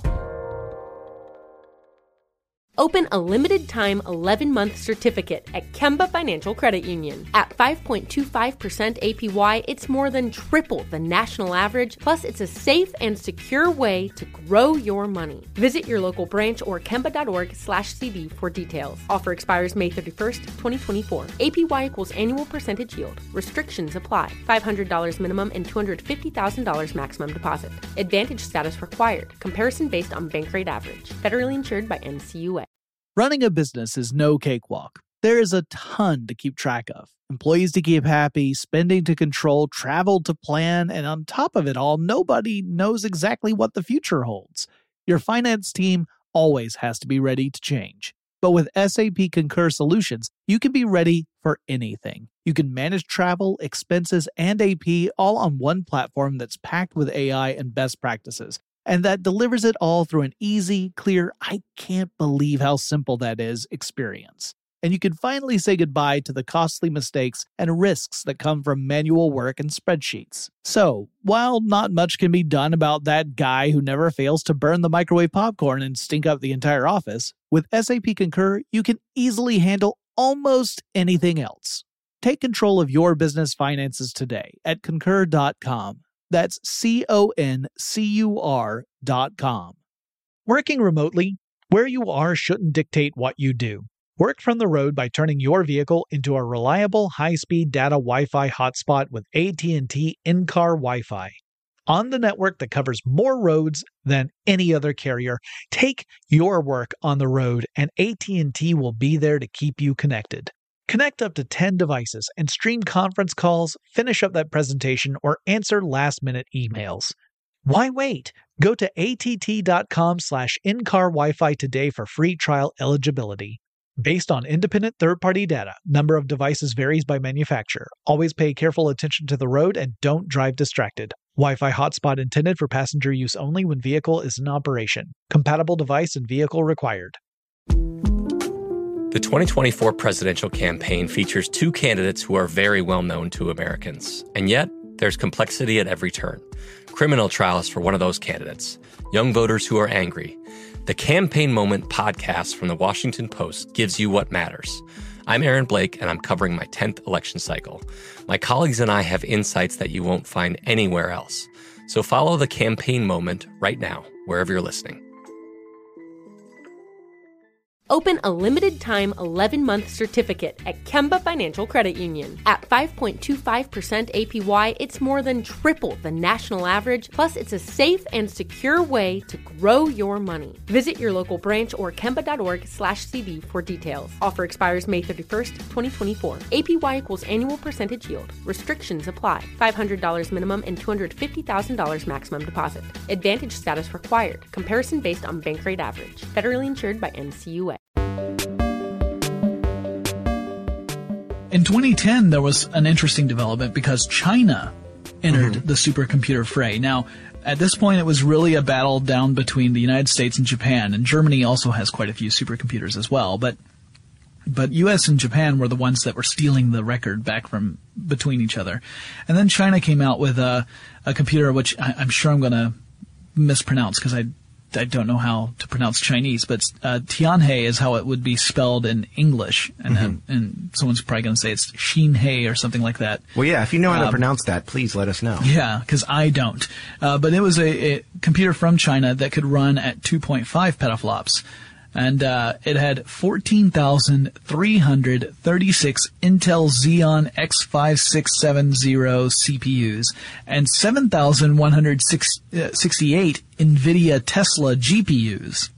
Open a limited-time eleven-month certificate at Kemba Financial Credit Union. At five point two five percent A P Y, it's more than triple the national average, plus it's a safe and secure way to grow your money. Visit your local branch or kemba dot org slash C D for details. Offer expires May thirty-first, twenty twenty-four. A P Y equals annual percentage yield. Restrictions apply. five hundred dollars minimum and two hundred fifty thousand dollars maximum deposit. Advantage status required. Comparison based on bank rate average. Federally insured by N C U A. Running a business is no cakewalk. There is a ton to keep track of. Employees to keep happy, spending to control, travel to plan, and on top of it all, nobody knows exactly what the future holds. Your finance team always has to be ready to change. But with S A P Concur Solutions, you can be ready for anything. You can manage travel, expenses, and A P all on one platform that's packed with A I and best practices, and that delivers it all through an easy, clear, I can't believe how simple that is experience. And you can finally say goodbye to the costly mistakes and risks that come from manual work and spreadsheets. So, while not much can be done about that guy who never fails to burn the microwave popcorn and stink up the entire office, with S A P Concur, you can easily handle almost anything else. Take control of your business finances today at concur dot com. That's C O N C U R dot com. Working remotely, where you are shouldn't dictate what you do. Work from the road by turning your vehicle into a reliable high-speed data Wi-Fi hotspot with A T and T in-car Wi-Fi. On the network that covers more roads than any other carrier, take your work on the road and A T and T will be there to keep you connected. Connect up to ten devices and stream conference calls, finish up that presentation, or answer last-minute emails. Why wait? Go to att.com slash in-car Wi-Fi today for free trial eligibility. Based on independent third-party data, number of devices varies by manufacturer. Always pay careful attention to the road and don't drive distracted. Wi-Fi hotspot intended for passenger use only when vehicle is in operation. Compatible device and vehicle required. The twenty twenty-four presidential campaign features two candidates who are very well known to Americans. And yet, there's complexity at every turn. Criminal trials for one of those candidates. Young voters who are angry. The Campaign Moment podcast from the Washington Post gives you what matters. I'm Aaron Blake, and I'm covering my tenth election cycle. My colleagues and I have insights that you won't find anywhere else. So follow the Campaign Moment right now, wherever you're listening. Open a limited-time eleven-month certificate at Kemba Financial Credit Union. At five point two five percent A P Y, it's more than triple the national average, plus it's a safe and secure way to grow your money. Visit your local branch or kemba.org slash CD for details. Offer expires May thirty-first, twenty twenty-four. A P Y equals annual percentage yield. Restrictions apply. five hundred dollars minimum and two hundred fifty thousand dollars maximum deposit. Advantage status required. Comparison based on bank rate average. Federally insured by N C U A. In twenty ten, there was an interesting development because China entered mm-hmm. the supercomputer fray. Now, at this point, it was really a battle down between the United States and Japan, and Germany also has quite a few supercomputers as well. But but U S and Japan were the ones that were stealing the record back from between each other. And then China came out with a, a computer, which I, I'm sure I'm going to mispronounce because I I don't know how to pronounce Chinese, but uh, Tianhe is how it would be spelled in English, and mm-hmm. and, and someone's probably going to say it's Xinhe or something like that. Well, yeah, if you know how um, to pronounce that, please let us know. Yeah, because I don't. Uh, but it was a, a computer from China that could run at two point five petaflops, and uh, it had fourteen thousand three hundred thirty-six Intel Xeon X five six seven zero C P Us and seven thousand one hundred sixty-eight NVIDIA Tesla G P Us.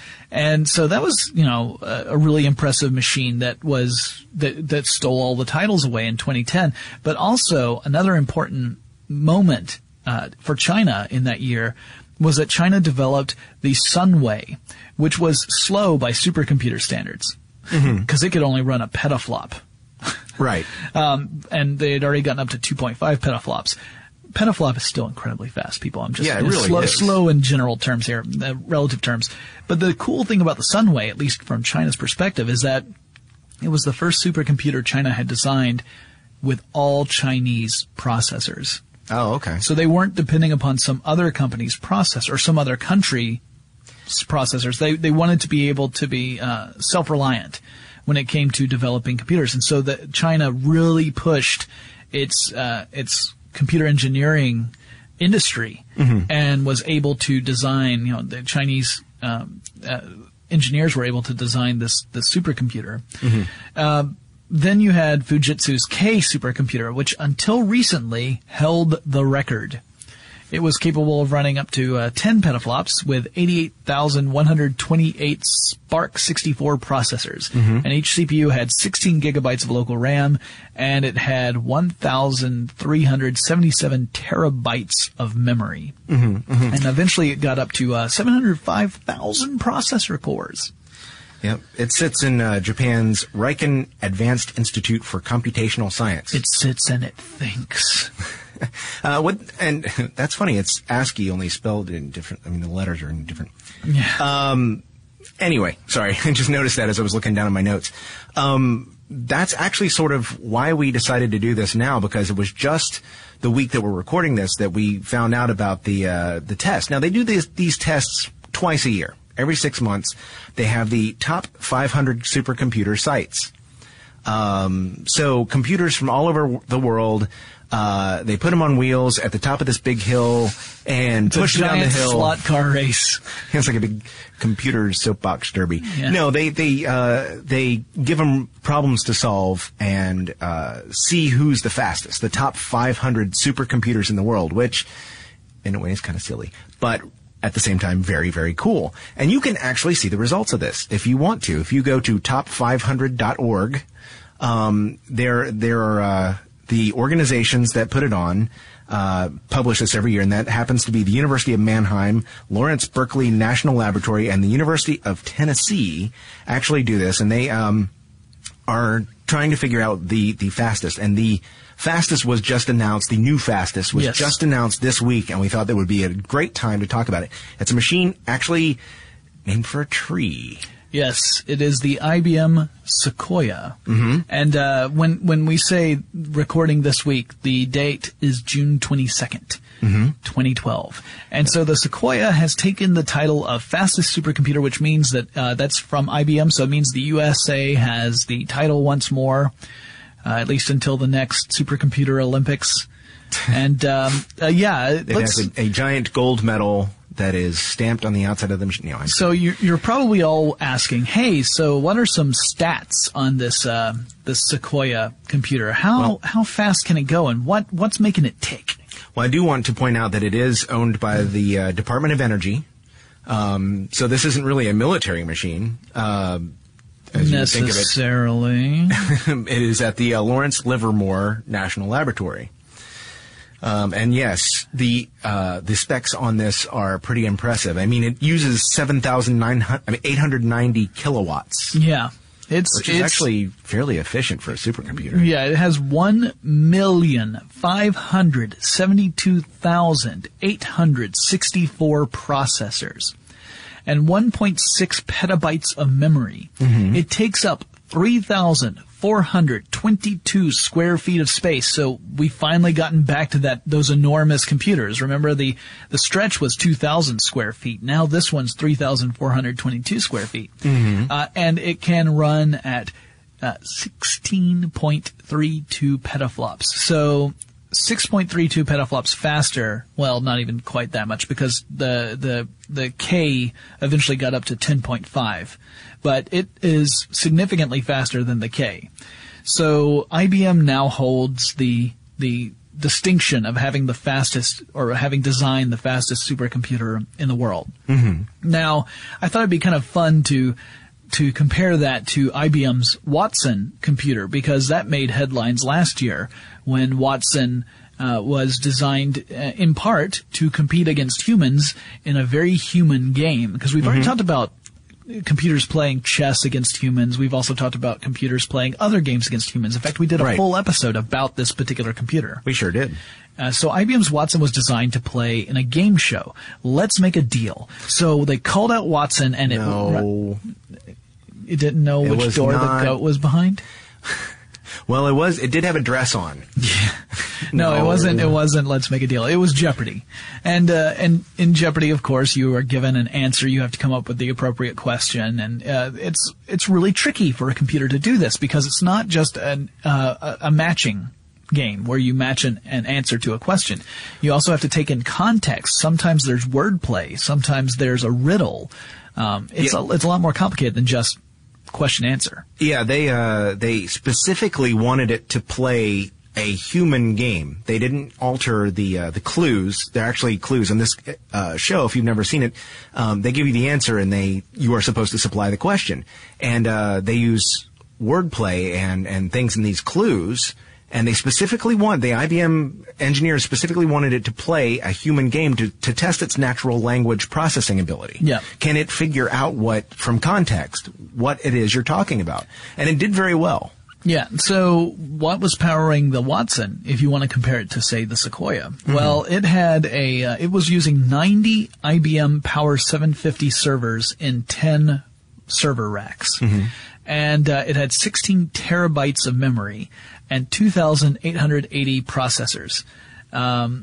And so that was, you know, a, a really impressive machine that was that, that stole all the titles away in twenty ten. But also another important moment uh, for China in that year was that China developed the Sunway, which was slow by supercomputer standards because mm-hmm. it could only run a petaflop. Right. Um, and they had already gotten up to two point five petaflops. Petaflop is still incredibly fast, people. I'm just yeah, it really slow, is. slow in general terms here, uh, relative terms. But the cool thing about the Sunway, at least from China's perspective, is that it was the first supercomputer China had designed with all Chinese processors. Oh, okay. So they weren't depending upon some other company's processor or some other country's processors. They they wanted to be able to be uh, self-reliant when it came to developing computers, and so that China really pushed its uh, its computer engineering industry mm-hmm. and was able to design. You know, the Chinese um, uh, engineers were able to design this this supercomputer. Mm-hmm. Uh, Then you had Fujitsu's K supercomputer, which until recently held the record. It was capable of running up to uh, ten petaflops with eighty-eight thousand one hundred twenty-eight Spark sixty-four processors. Mm-hmm. And each C P U had sixteen gigabytes of local RAM, and it had one thousand three hundred seventy-seven terabytes of memory. Mm-hmm. Mm-hmm. And eventually it got up to uh, seven hundred five thousand processor cores. Yep. It sits in uh, Japan's Riken Advanced Institute for Computational Science. It sits and it thinks. uh, what? And that's funny. It's ASCII, only spelled in different. I mean, the letters are in different. Yeah. Um. Anyway, sorry. I just noticed that as I was looking down at my notes. Um. That's actually sort of why we decided to do this now, because it was just the week that we're recording this that we found out about the uh, the test. Now they do these these tests twice a year. Every six months, they have the top five hundred supercomputer sites. Um, so computers from all over the world, uh, they put them on wheels at the top of this big hill and it's push them down the hill. It's a slot car race. It's like a big computer soapbox derby. Yeah. No, they they uh, they give them problems to solve and uh, see who's the fastest. The top five hundred supercomputers in the world, which in a way is kind of silly, but at the same time, very, very cool. And you can actually see the results of this if you want to. If you go to top five hundred dot org, Um, there, there are uh, the organizations that put it on. Uh, publish this every year, and that happens to be the University of Mannheim, Lawrence Berkeley National Laboratory, and the University of Tennessee actually do this, and they um, are trying to figure out the, the fastest. And the fastest was just announced, the new fastest was yes. just announced this week, and we thought that would be a great time to talk about it. It's a machine actually named for a tree. Yes, it is the I B M Sequoia. Mm-hmm. And uh, when when we say recording this week, the date is June twenty-second, mm-hmm. twenty twelve. And so the Sequoia has taken the title of fastest supercomputer, which means that uh, that's from I B M, so it means the U S A has the title once more, uh, at least until the next Supercomputer Olympics. And um, uh, yeah, it let's, has a, a giant gold medal that is stamped on the outside of the machine. No, so you're, you're probably all asking, hey, so what are some stats on this uh, this Sequoia computer? How well, how fast can it go, and what what's making it tick? Well, I do want to point out that it is owned by the uh, Department of Energy. Um, so this isn't really a military machine. Uh, as you would think of it. Necessarily. It is at the uh, Lawrence Livermore National Laboratory. Um, and yes, the uh, the specs on this are pretty impressive. I mean, it uses seven thousand eight hundred ninety kilowatts. Yeah, it's which is it's, actually fairly efficient for a supercomputer. Yeah, it has one million five hundred seventy-two thousand eight hundred sixty-four processors and one point six petabytes of memory. Mm-hmm. It takes up three thousand four hundred twenty-two square feet of space. So we finally gotten back to that, those enormous computers. Remember the, the stretch was two thousand square feet. Now this one's three thousand four hundred twenty-two square feet. Mm-hmm. Uh, and it can run at, uh, sixteen point three two petaflops. So six point three two petaflops faster. Well, not even quite that much, because the, the, the K eventually got up to ten point five. But it is significantly faster than the K. So I B M now holds the the distinction of having the fastest, or having designed the fastest supercomputer in the world. Mm-hmm. Now, I thought it'd be kind of fun to to compare that to I B M's Watson computer, because that made headlines last year when Watson uh, was designed uh, in part to compete against humans in a very human game. Because we've already Mm-hmm. talked about computers playing chess against humans. We've also talked about computers playing other games against humans. In fact, we did a right. full episode about this particular computer. We sure did. Uh, so I B M's Watson was designed to play in a game show. Let's make a deal. So they called out Watson, and it no. you didn't know It which was door not- the goat was behind? Well, it was. It did have a dress on. Yeah. No, No. it wasn't. It wasn't. Let's make a deal. It was Jeopardy, and uh, and in Jeopardy, of course, you are given an answer. You have to come up with the appropriate question, and uh, it's it's really tricky for a computer to do this, because it's not just an, uh, a, a matching game where you match an, an answer to a question. You also have to take in context. Sometimes there's wordplay. Sometimes there's a riddle. Um, it's Yeah. a, it's a lot more complicated than just question answer. Yeah, they uh, they specifically wanted it to play a human game. They didn't alter the uh, the clues. They're actually clues in this uh, show. If you've never seen it, um, they give you the answer, and they you are supposed to supply the question. And uh, they use wordplay and and things in these clues. And they specifically want, the I B M engineers specifically wanted it to play a human game to, to test its natural language processing ability. Yeah. Can it figure out what, from context, what it is you're talking about? And it did very well. Yeah. So what was powering the Watson, if you want to compare it to, say, the Sequoia? Mm-hmm. Well, it had a, uh, it was using ninety I B M Power seven fifty servers in ten server racks. Mm-hmm. And uh, it had sixteen terabytes of memory and two thousand eight hundred eighty processors. Um,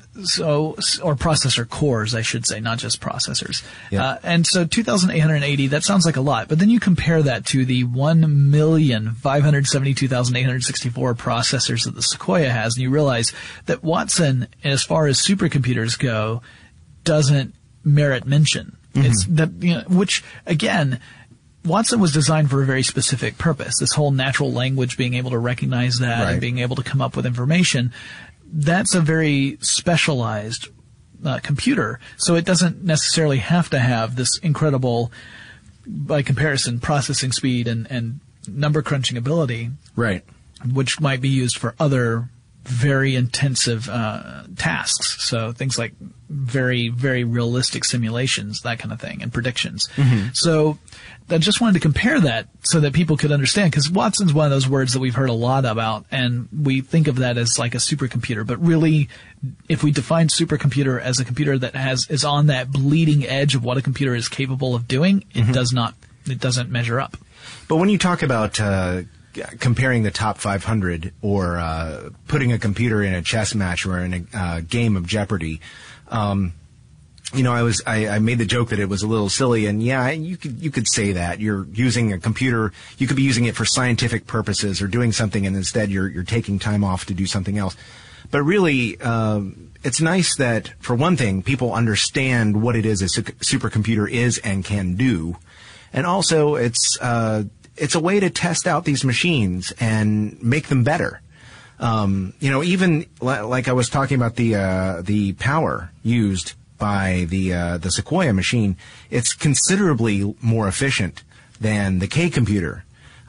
so, or processor cores, I should say, not just processors. Yeah. Uh, and so two thousand eight hundred eighty, that sounds like a lot, but then you compare that to the one million five hundred seventy-two thousand eight hundred sixty-four processors that the Sequoia has, and you realize that Watson, as far as supercomputers go, doesn't merit mention. Mm-hmm. It's that, you know, which, again, Watson was designed for a very specific purpose. This whole natural language, being able to recognize that Right. and being able to come up with information, that's a very specialized uh, computer. So it doesn't necessarily have to have this incredible, by comparison, processing speed and, and number crunching ability. Right. Which might be used for other very intensive uh, tasks. So things like very, very realistic simulations, that kind of thing, and predictions. Mm-hmm. So I just wanted to compare that so that people could understand, because Watson's one of those words that we've heard a lot about, and we think of that as like a supercomputer. But really, if we define supercomputer as a computer that has is on that bleeding edge of what a computer is capable of doing, it mm-hmm. does not, it doesn't measure up. But when you talk about uh comparing the top five hundred or uh, putting a computer in a chess match or in a uh, game of Jeopardy, um, you know, I was I, I made the joke that it was a little silly, and yeah, you could you could say that you're using a computer, you could be using it for scientific purposes or doing something, and instead you're you're taking time off to do something else. But really, um, it's nice that for one thing, people understand what it is a su- supercomputer is and can do, and also it's uh, It's a way to test out these machines and make them better. Um, you know, even like I was talking about the uh, the power used by the uh, the Sequoia machine, it's considerably more efficient than the K computer.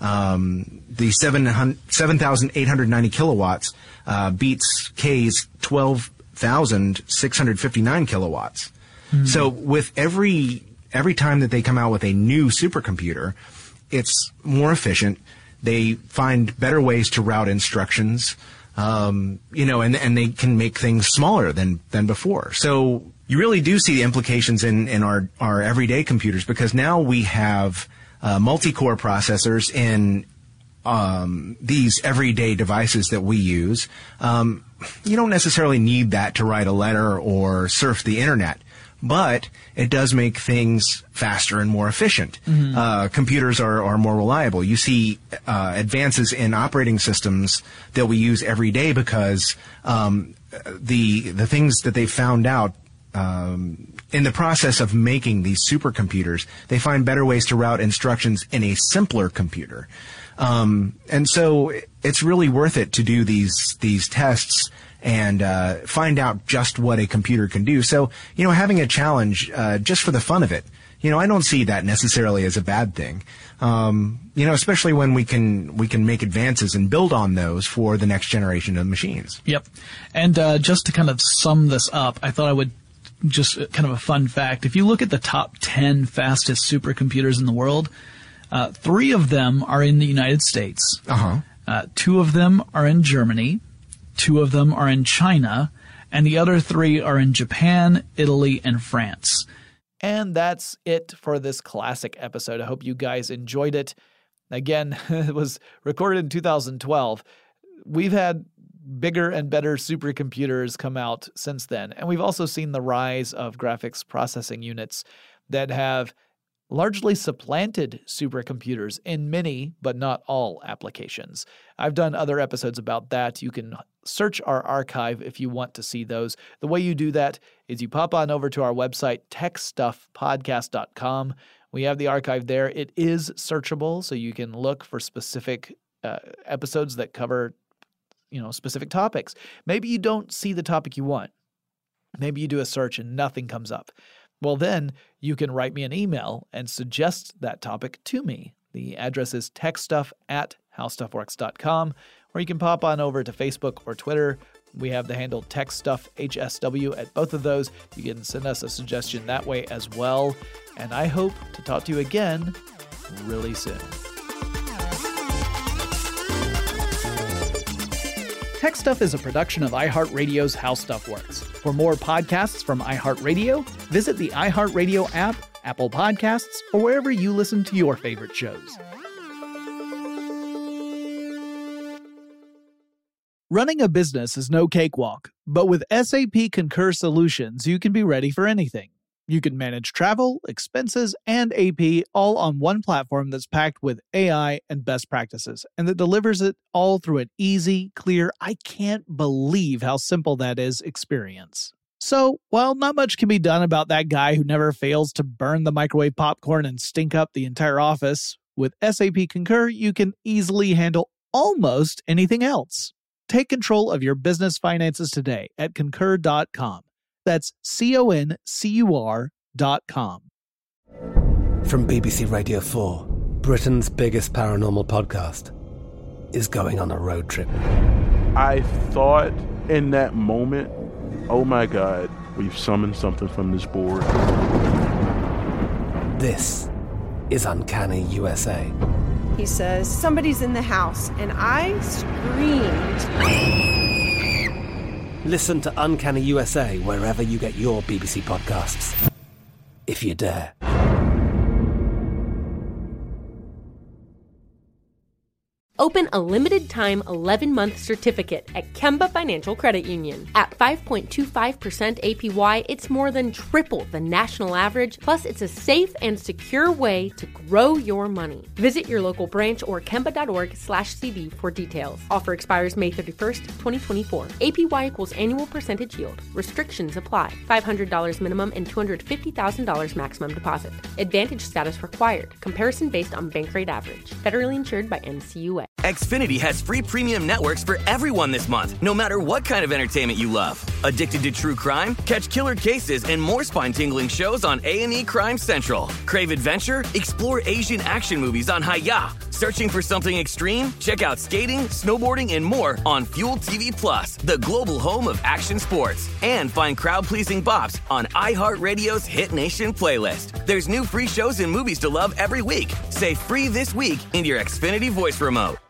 Um, the seven thousand eight hundred ninety kilowatts uh, beats K's twelve thousand six hundred fifty-nine kilowatts. Mm-hmm. So with every every time that they come out with a new supercomputer, it's more efficient. They find better ways to route instructions, um, you know, and, and they can make things smaller than, than before. So you really do see the implications in, in our, our everyday computers, because now we have uh, multi-core processors in um, these everyday devices that we use. Um, you don't necessarily need that to write a letter or surf the internet. But it does make things faster and more efficient. Mm-hmm. Uh, computers are, are more reliable. You see uh, advances in operating systems that we use every day because um, the the things that they found out um, in the process of making these supercomputers, they find better ways to route instructions in a simpler computer. Um, and so it's really worth it to do these these tests and uh, find out just what a computer can do. So, you know, having a challenge uh, just for the fun of it, you know, I don't see that necessarily as a bad thing. Um, you know, especially when we can we can make advances and build on those for the next generation of machines. Yep. And uh, just to kind of sum this up, I thought I would just kind of a fun fact. If you look at the top ten fastest supercomputers in the world, uh, three of them are in the United States. Uh-huh. Uh, two of them are in Germany. Two of them are in China, and the other three are in Japan, Italy, and France. And that's it for this classic episode. I hope you guys enjoyed it. Again, it was recorded in two thousand twelve. We've had bigger and better supercomputers come out since then, and we've also seen the rise of graphics processing units that have largely supplanted supercomputers in many, but not all, applications. I've done other episodes about that. You can search our archive if you want to see those. The way you do that is you pop on over to our website, tech stuff podcast dot com. We have the archive there. It is searchable, so you can look for specific uh, episodes that cover, you know, specific topics. Maybe you don't see the topic you want. Maybe you do a search and nothing comes up. Well, then you can write me an email and suggest that topic to me. The address is techstuff at howstuffworks dot com, or you can pop on over to Facebook or Twitter. We have the handle techstuffhsw at both of those. You can send us a suggestion that way as well. And I hope to talk to you again really soon. Tech Stuff is a production of iHeartRadio's How Stuff Works. For more podcasts from iHeartRadio, visit the iHeartRadio app, Apple Podcasts, or wherever you listen to your favorite shows. Running a business is no cakewalk, but with S A P Concur Solutions, you can be ready for anything. You can manage travel, expenses, and A P all on one platform that's packed with A I and best practices, and that delivers it all through an easy, clear, I can't believe how simple that is experience. So, while not much can be done about that guy who never fails to burn the microwave popcorn and stink up the entire office, with S A P Concur, you can easily handle almost anything else. Take control of your business finances today at concur dot com. That's C O N C U R dot com. From B B C Radio four, Britain's biggest paranormal podcast is going on a road trip. I thought in that moment, oh my God, we've summoned something from this board. This is Uncanny U S A. He says, somebody's in the house, and I screamed. Listen to Uncanny U S A wherever you get your B B C podcasts, if you dare. Open a limited-time eleven-month certificate at Kemba Financial Credit Union. At five point two five percent A P Y, it's more than triple the national average, plus it's a safe and secure way to grow your money. Visit your local branch or kemba.org slash CD for details. Offer expires May thirty-first, twenty twenty-four. A P Y equals annual percentage yield. Restrictions apply. five hundred dollars minimum and two hundred fifty thousand dollars maximum deposit. Advantage status required. Comparison based on bank rate average. Federally insured by N C U A. Xfinity has free premium networks for everyone this month, no matter what kind of entertainment you love. Addicted to true crime? Catch killer cases and more spine-tingling shows on A and E Crime Central. Crave adventure? Explore Asian action movies on Hi-Ya. Searching for something extreme? Check out skating, snowboarding, and more on Fuel T V Plus, the global home of action sports. And find crowd-pleasing bops on iHeartRadio's Hit Nation playlist. There's new free shows and movies to love every week. Say free this week in your Xfinity voice remote.